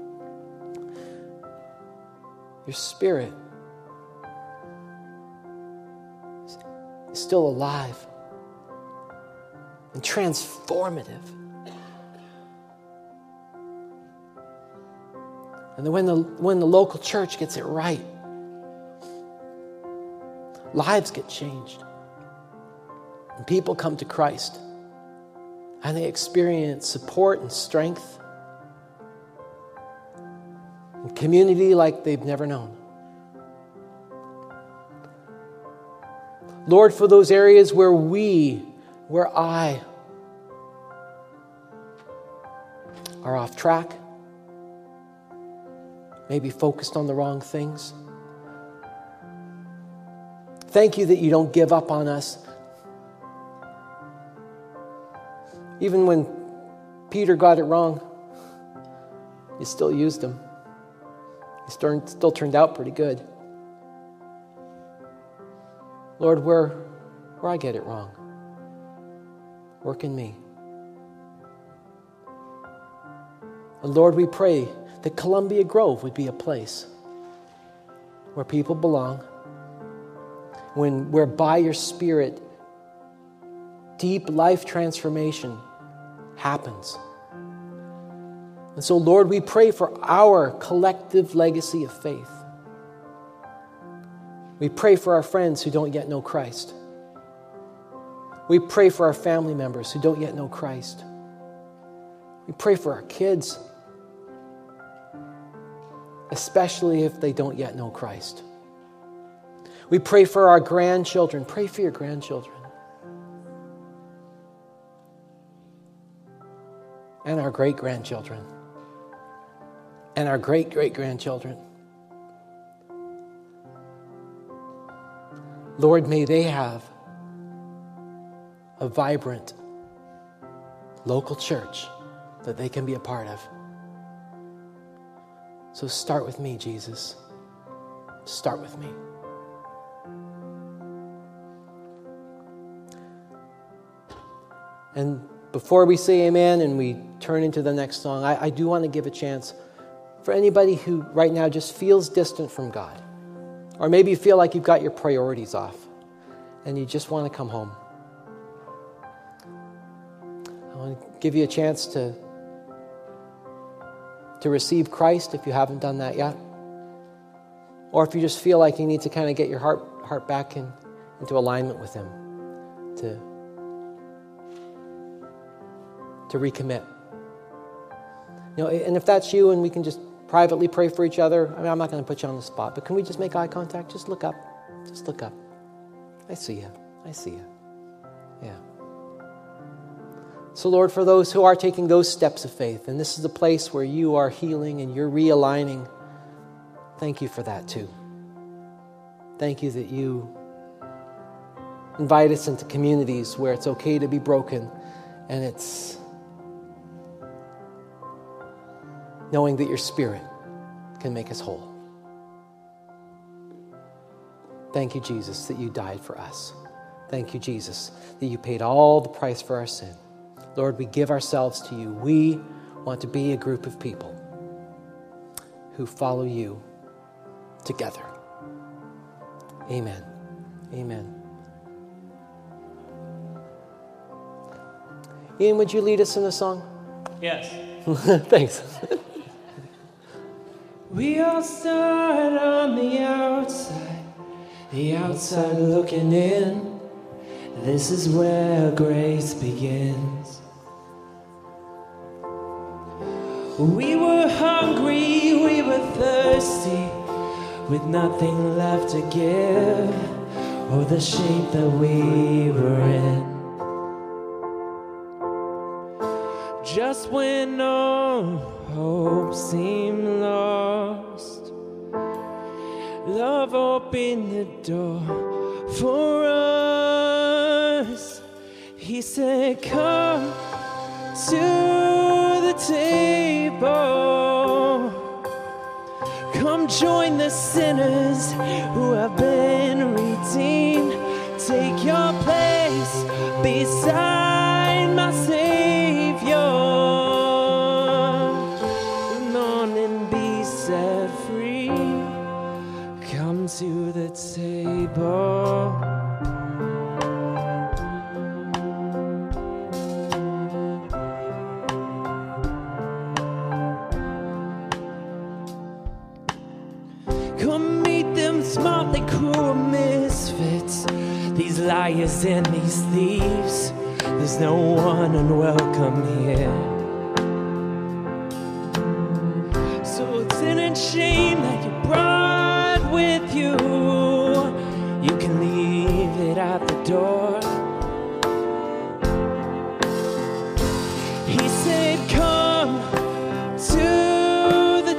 your Spirit is still alive and transformative. And then when the, when the local church gets it right, lives get changed. And people come to Christ. And they experience support and strength and community like they've never known. Lord, for those areas where we, where I are off track, maybe focused on the wrong things, thank you that you don't give up on us. Even when Peter got it wrong, you still used him. He still turned out pretty good. Lord, where, where I get it wrong, work in me. And Lord, we pray that Columbia Grove would be a place where people belong, when where by your Spirit, deep life transformation happens. And so, Lord, we pray for our collective legacy of faith. We pray for our friends who don't yet know Christ. We pray for our family members who don't yet know Christ. We pray for our kids, especially if they don't yet know Christ. We pray for our grandchildren. Pray for your grandchildren. And our great-grandchildren. And our great-great-grandchildren. Lord, may they have a vibrant local church that they can be a part of. So start with me, Jesus. Start with me. And before we say amen and we turn into the next song, I, I do want to give a chance for anybody who right now just feels distant from God. Or maybe you feel like you've got your priorities off and you just want to come home. I want to give you a chance to, to receive Christ if you haven't done that yet. Or if you just feel like you need to kind of get your heart, heart back in, into alignment with Him, to to recommit. You know, and if that's you and we can just privately pray for each other, I mean, I'm not going to put you on the spot, but can we just make eye contact? Just look up. Just look up. I see you. I see you. Yeah. So, Lord, for those who are taking those steps of faith, and this is the place where you are healing and you're realigning, thank you for that too. Thank you that you invite us into communities where it's okay to be broken, and it's knowing that your Spirit can make us whole. Thank you, Jesus, that you died for us. Thank you, Jesus, that you paid all the price for our sin. Lord, we give ourselves to you. We want to be a group of people who follow you together. Amen. Amen. Ian, would you lead us in a song? Yes. Thanks. We all start on the outside, the outside looking in. This is where grace begins. We were hungry, we were thirsty, with nothing left to give, or the shape that we were in. Just when all hope seemed lost, love opened the door for us. He said, come to the table. Come join the sinners who have been redeemed. Take your place beside beside my Savior. Come on and be set free. Come to the table. Come meet them smartly cruel misfits, these liars and these thieves. There's no one unwelcome here. So sin and shame that you brought with you, you can leave it at the door. He said, come to the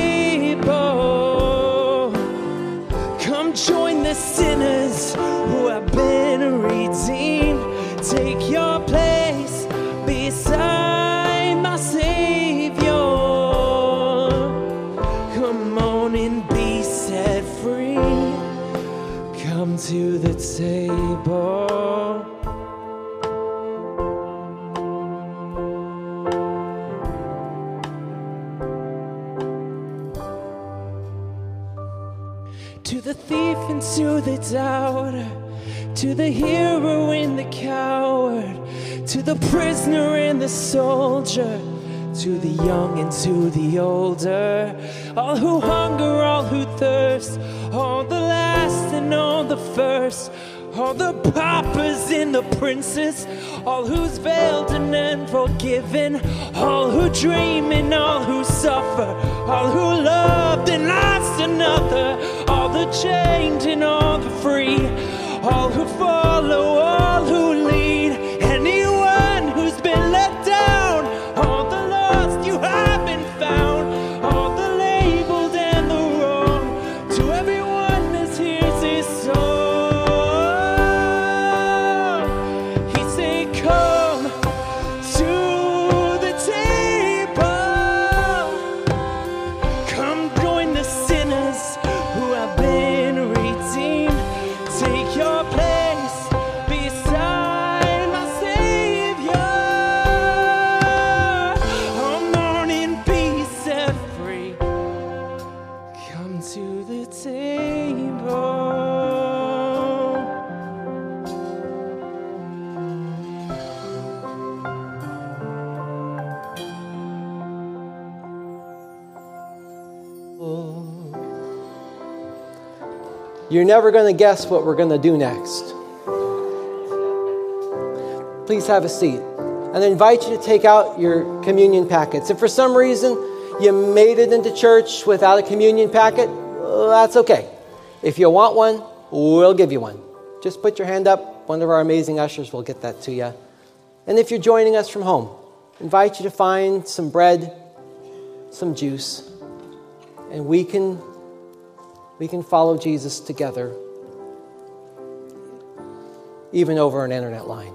table. Come join the sinners who have been redeemed. Take your place beside my Savior. Come on and be set free. Come to the table. To the thief and to the doubter, to the hero and the coward, to the prisoner and the soldier, to the young and to the older, all who hunger, all who thirst, all the last and all the first, all the paupers and the princes, all who's veiled and unforgiven, all who dream and all who suffer, all who loved and lost another, all the chained and all the free, all who follow, all who lead, anyone who's been let down, all the lost you haven't found, all the labeled and the wrong, to everyone that hears this song, he said, come to the table, come join the sinners who have been redeemed. Take your place beside my Savior. Come on and be set free. Come to the table. You're never going to guess what we're going to do next. Please have a seat. And I invite you to take out your communion packets. If for some reason you made it into church without a communion packet, well, that's okay. If you want one, we'll give you one. Just put your hand up. One of our amazing ushers will get that to you. And if you're joining us from home, I invite you to find some bread, some juice, and we can We can follow Jesus together, even over an internet line.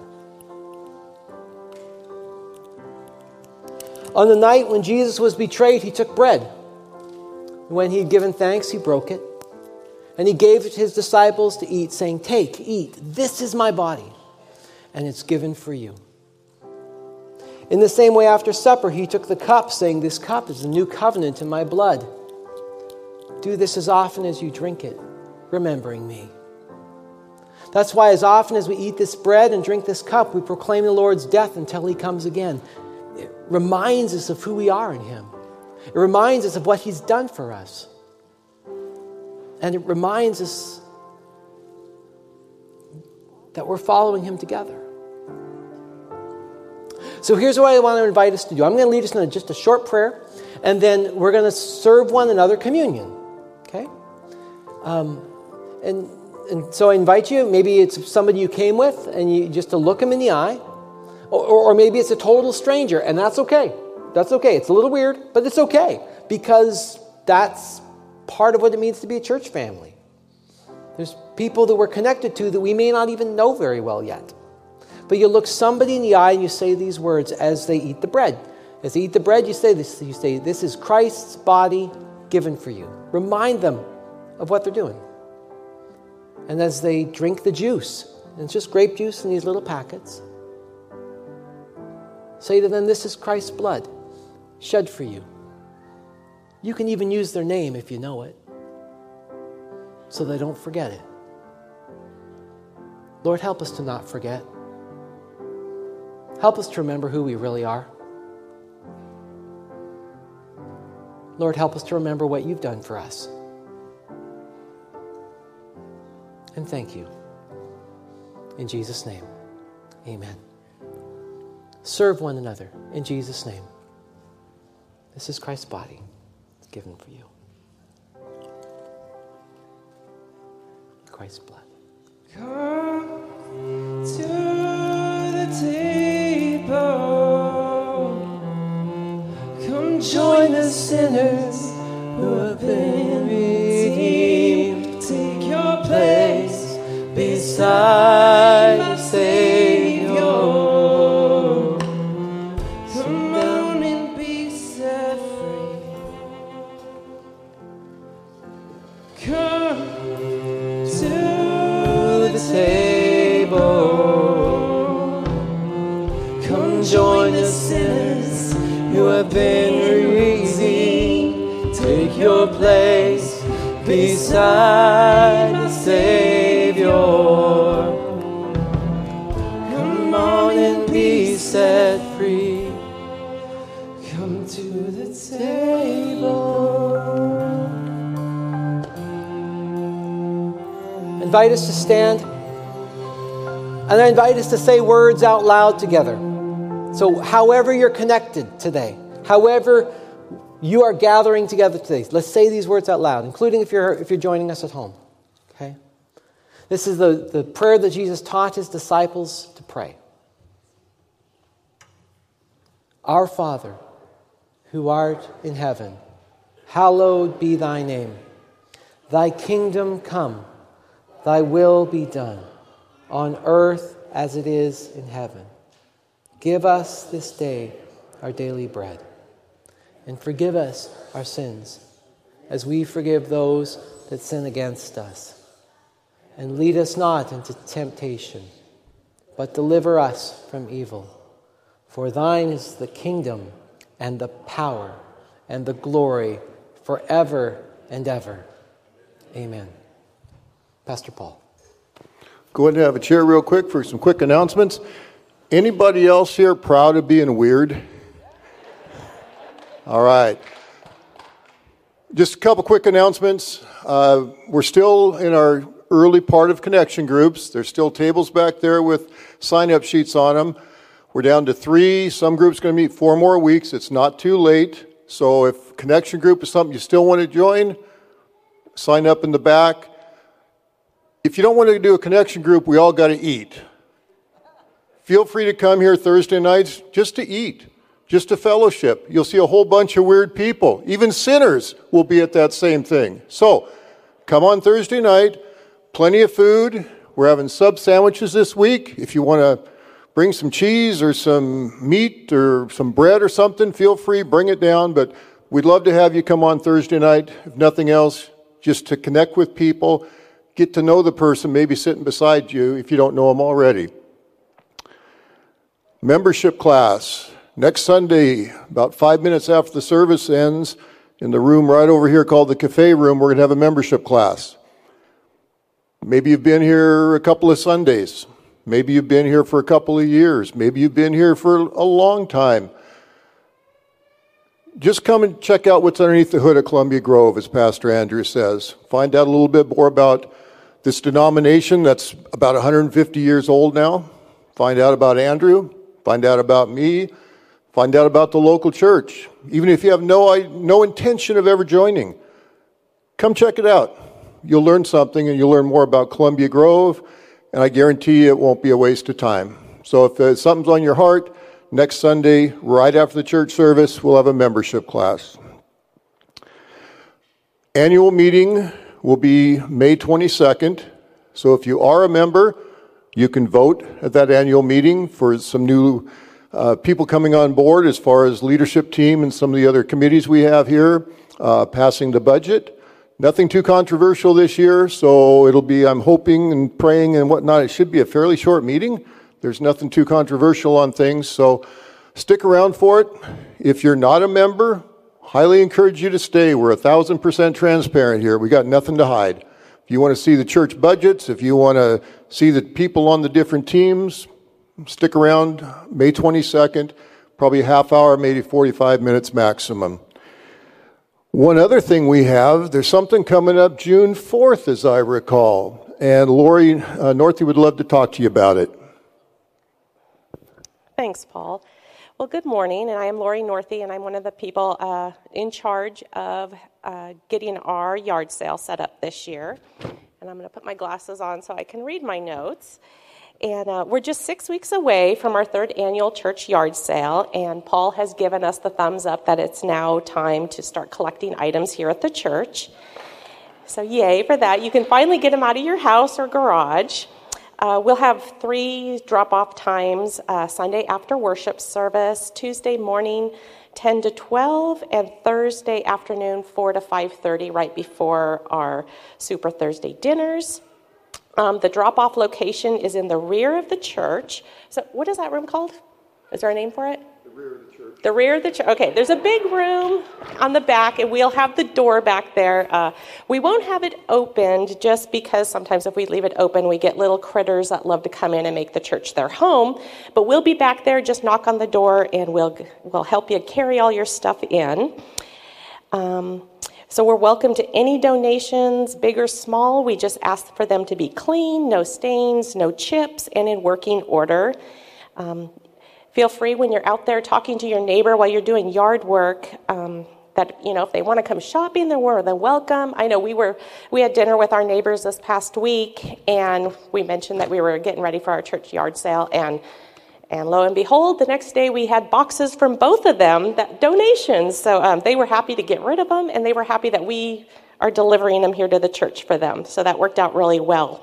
On the night when Jesus was betrayed, he took bread. When he had given thanks, he broke it. And he gave it to his disciples to eat, saying, take, eat, this is my body, and it's given for you. In the same way, after supper, he took the cup, saying, this cup is the new covenant in my blood. Do this as often as you drink it, remembering me. That's why as often as we eat this bread and drink this cup, we proclaim the Lord's death until he comes again. It reminds us of who we are in him. It reminds us of what he's done for us. And it reminds us that we're following him together. So here's what I want to invite us to do. I'm going to lead us in just a short prayer, and then we're going to serve one another communion. Okay? Um, and, and so I invite you, maybe it's somebody you came with, and you just to look them in the eye, or, or maybe it's a total stranger, and that's okay. That's okay. It's a little weird, but it's okay, because that's part of what it means to be a church family. There's people that we're connected to that we may not even know very well yet. But you look somebody in the eye and you say these words as they eat the bread. As they eat the bread, you say this. You say, this is Christ's body given for you. Remind them of what they're doing. And as they drink the juice, and it's just grape juice in these little packets, Say to them, this is Christ's blood shed for you. You can even use their name if you know it, so they don't forget it. Lord, help us to not forget. Help us to remember who we really are. Lord, help us to remember what you've done for us. And thank you. In Jesus' name, amen. Serve one another in Jesus' name. This is Christ's body. It's given for you. Christ's blood. Come to the table. Come join the sinners who have been redeemed. Take your place beside the Savior. Come on and be set free. Come to the table. Come join the sinners who have been redeemed. Take your place beside the Savior. Come on and be set free. Come to the table. Invite us to stand, and I invite us to say words out loud together. So however you're connected today, however you are gathering together today, let's say these words out loud, including if you're if you're joining us at home. Okay? This is the, the prayer that Jesus taught his disciples to pray. Our Father, who art in heaven, hallowed be thy name. Thy kingdom come, thy will be done, on earth as it is in heaven. Give us this day our daily bread, and forgive us our sins, as we forgive those that sin against us. And lead us not into temptation, but deliver us from evil. For thine is the kingdom, and the power, and the glory, forever and ever. Amen. Pastor Paul. Go ahead and have a chair real quick for some quick announcements. Anybody else here proud of being weird? All right. Just a couple quick announcements. Uh, we're still in our early part of connection groups. There's still tables back there with sign-up sheets on them. We're down to three. Some groups are going to meet four more weeks. It's not too late. So if connection group is something you still want to join, sign up in the back. If you don't want to do a connection group, we all got to eat. Feel free to come here Thursday nights just to eat, just to fellowship. You'll see a whole bunch of weird people. Even sinners will be at that same thing. So come on Thursday night, plenty of food. We're having sub sandwiches this week. If you want to bring some cheese or some meat or some bread or something, feel free, bring it down. But we'd love to have you come on Thursday night, if nothing else, just to connect with people, get to know the person maybe sitting beside you if you don't know them already. Membership class. Next Sunday, about five minutes after the service ends, in the room right over here called the Cafe Room, we're going to have a membership class. Maybe you've been here a couple of Sundays. Maybe you've been here for a couple of years. Maybe you've been here for a long time. Just come and check out what's underneath the hood of Columbia Grove, as Pastor Andrew says. Find out a little bit more about this denomination that's about one hundred fifty years old now. Find out about Andrew. Find out about me. Find out about the local church. Even if you have no, no intention of ever joining, come check it out. You'll learn something, and you'll learn more about Columbia Grove, and I guarantee you it won't be a waste of time. So if uh, something's on your heart, next Sunday, right after the church service, we'll have a membership class. Annual meeting will be May twenty-second. So if you are a member, you can vote at that annual meeting for some new uh, people coming on board as far as leadership team and some of the other committees we have here, uh, passing the budget. Nothing too controversial this year, so it'll be, I'm hoping and praying and whatnot, it should be a fairly short meeting. There's nothing too controversial on things, so Stick around for it. If you're not a member, highly encourage you to stay. We're a thousand percent transparent here. We got nothing to hide. If you want to see the church budgets, if you want to see the people on the different teams, stick around. May twenty-second, probably a half hour, maybe forty-five minutes maximum. One other thing we have, there's something coming up June fourth, as I recall. And Lori uh, Northey would love to talk to you about it. Thanks, Paul. Well, good morning, and I am Lori Northey, and I'm one of the people uh, in charge of uh, getting our yard sale set up this year. And I'm going to put my glasses on so I can read my notes. And uh, we're just six weeks away from our third annual church yard sale, and Paul has given us the thumbs up that it's now time to start collecting items here at the church. So yay for that. You can finally get them out of your house or garage. Uh, we'll have three drop-off times, uh, Sunday after worship service, Tuesday morning ten to twelve, and Thursday afternoon four to five thirty, right before our Super Thursday dinners. Um, the drop-off location is in the rear of the church. So what is that room called? Is there a name for it? The rear of the church. The rear of the church. Okay, there's a big room on the back, and we'll have the door back there. Uh, we won't have it opened just because sometimes if we leave it open, we get little critters that love to come in and make the church their home. But we'll be back there. Just knock on the door, and we'll we'll help you carry all your stuff in. Um, So we're welcome to any donations, big or small. We just ask for them to be clean, no stains, no chips, and in working order. Um, feel free when you're out there talking to your neighbor while you're doing yard work, um, that, you know, if they want to come shopping, they're more than welcome. I know we were we had dinner with our neighbors this past week, and we mentioned that we were getting ready for our church yard sale, and And lo and behold, the next day we had boxes from both of them, that donations. So um, they were happy to get rid of them, and they were happy that we are delivering them here to the church for them. So that worked out really well.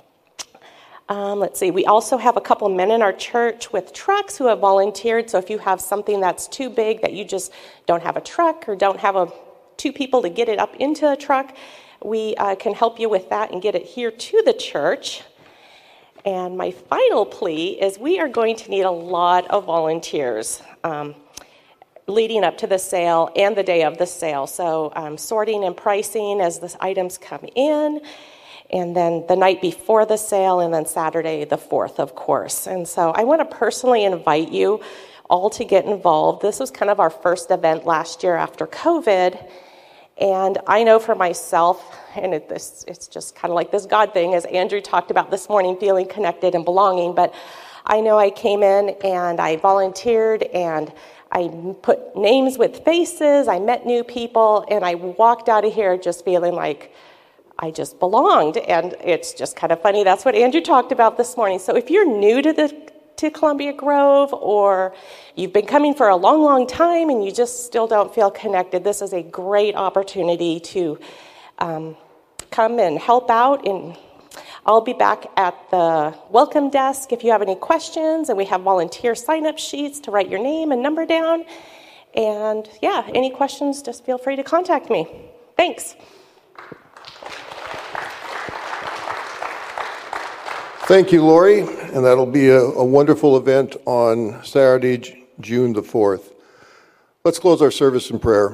Um, let's see. We also have a couple men in our church with trucks who have volunteered. So if you have something that's too big that you just don't have a truck or don't have a two people to get it up into a truck, we uh, can help you with that and get it here to the church. And my final plea is we are going to need a lot of volunteers um, leading up to the sale and the day of the sale. So um, sorting and pricing as the items come in, and then the night before the sale, and then Saturday the fourth, of course. And so I want to personally invite you all to get involved. This was kind of our first event last year after COVID. And I know for myself, and it, this, it's just kind of like this God thing, as Andrew talked about this morning, feeling connected and belonging. But I know I came in and I volunteered and I put names with faces. I met new people, and I walked out of here just feeling like I just belonged. And it's just kind of funny. That's what Andrew talked about this morning. So if you're new to the to Columbia Grove, or you've been coming for a long, long time and you just still don't feel connected, this is a great opportunity to um, come and help out. And I'll be back at the welcome desk if you have any questions, and we have volunteer sign-up sheets to write your name and number down. And yeah, any questions, just feel free to contact me. Thanks. Thank you, Lori, and that'll be a, a wonderful event on Saturday, June the fourth. Let's close our service in prayer.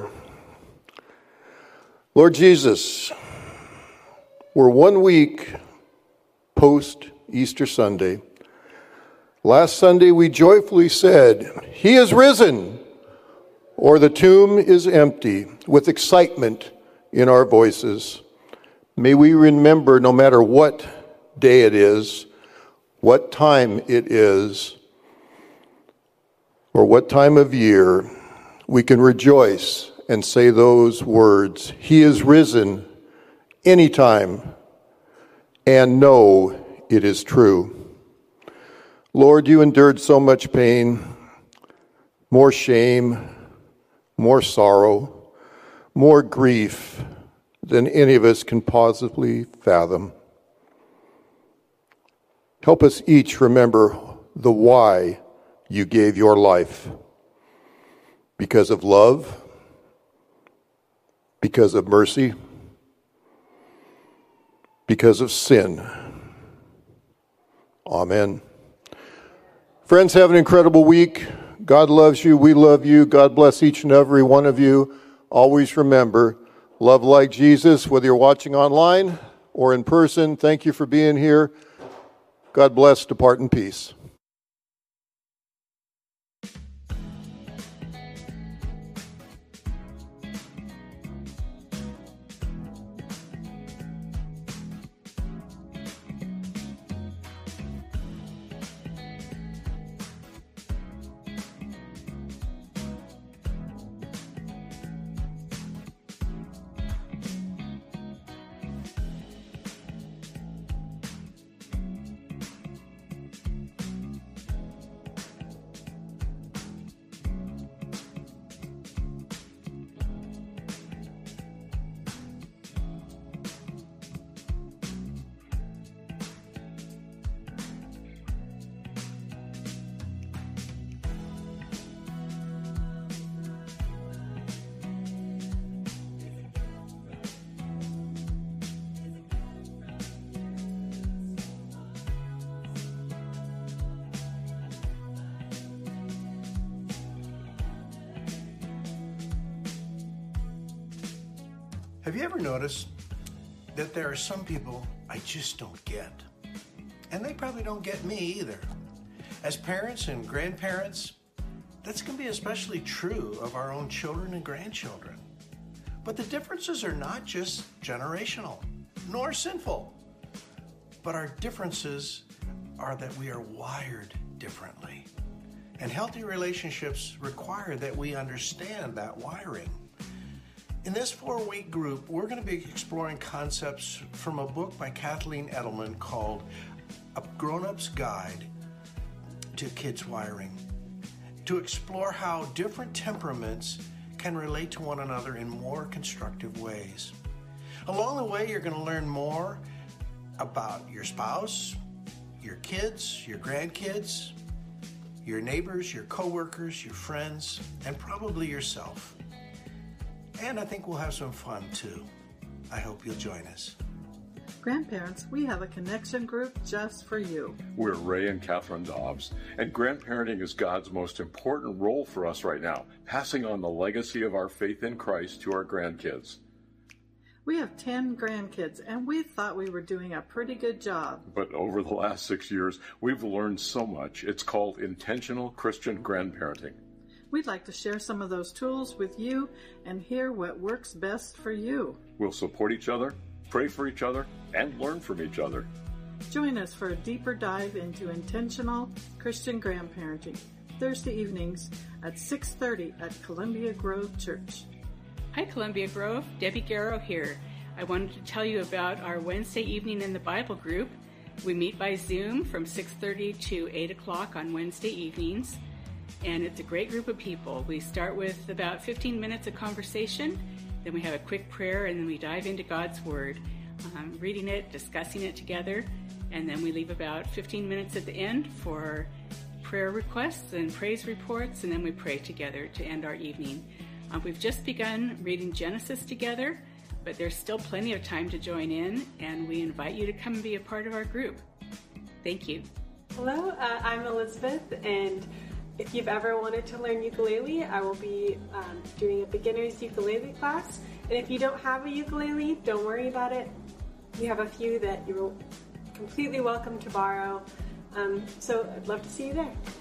Lord Jesus, we're one week post-Easter Sunday. Last Sunday we joyfully said, "He is risen," or "the tomb is empty," with excitement in our voices. May we remember, no matter what day it is, what time it is, or what time of year, we can rejoice and say those words, "He is risen," anytime, and know it is true. Lord, you endured so much pain, more shame, more sorrow, more grief than any of us can possibly fathom. Help us each remember the why you gave your life. Because of love, because of mercy, because of sin. Amen. Friends, have an incredible week. God loves you. We love you. God bless each and every one of you. Always remember, love like Jesus, whether you're watching online or in person. Thank you for being here. God bless. Depart in peace. Have you ever noticed that there are some people I just don't get? And they probably don't get me either. As parents and grandparents, that's going to be especially true of our own children and grandchildren. But the differences are not just generational, nor sinful. But our differences are that we are wired differently. And healthy relationships require that we understand that wiring. In this four-week group, we're going to be exploring concepts from a book by Kathleen Edelman called A Grown-Up's Guide to Kids' Wiring, to explore how different temperaments can relate to one another in more constructive ways. Along the way, you're going to learn more about your spouse, your kids, your grandkids, your neighbors, your coworkers, your friends, and probably yourself. And I think we'll have some fun too. I hope you'll join us. Grandparents, we have a connection group just for you. We're Ray and Catherine Dobbs, and grandparenting is God's most important role for us right now, passing on the legacy of our faith in Christ to our grandkids. We have ten grandkids, and we thought we were doing a pretty good job. But over the last six years, we've learned so much. It's called intentional Christian grandparenting. We'd like to share some of those tools with you and hear what works best for you. We'll support each other, pray for each other, and learn from each other. Join us for a deeper dive into intentional Christian grandparenting, Thursday evenings at six thirty at Columbia Grove Church. Hi, Columbia Grove. Debbie Garrow here. I wanted to tell you about our Wednesday evening in the Bible group. We meet by Zoom from six thirty to eight o'clock on Wednesday evenings. And it's a great group of people. We start with about fifteen minutes of conversation, then we have a quick prayer, and then we dive into God's Word, um, reading it, discussing it together, and then we leave about fifteen minutes at the end for prayer requests and praise reports, and then we pray together to end our evening. Uh, we've just begun reading Genesis together, but there's still plenty of time to join in, and we invite you to come and be a part of our group. Thank you. Hello, uh, I'm Elizabeth, and if you've ever wanted to learn ukulele, I will be um, doing a beginner's ukulele class. And if you don't have a ukulele, don't worry about it. We have a few that you're completely welcome to borrow. Um, so I'd love to see you there.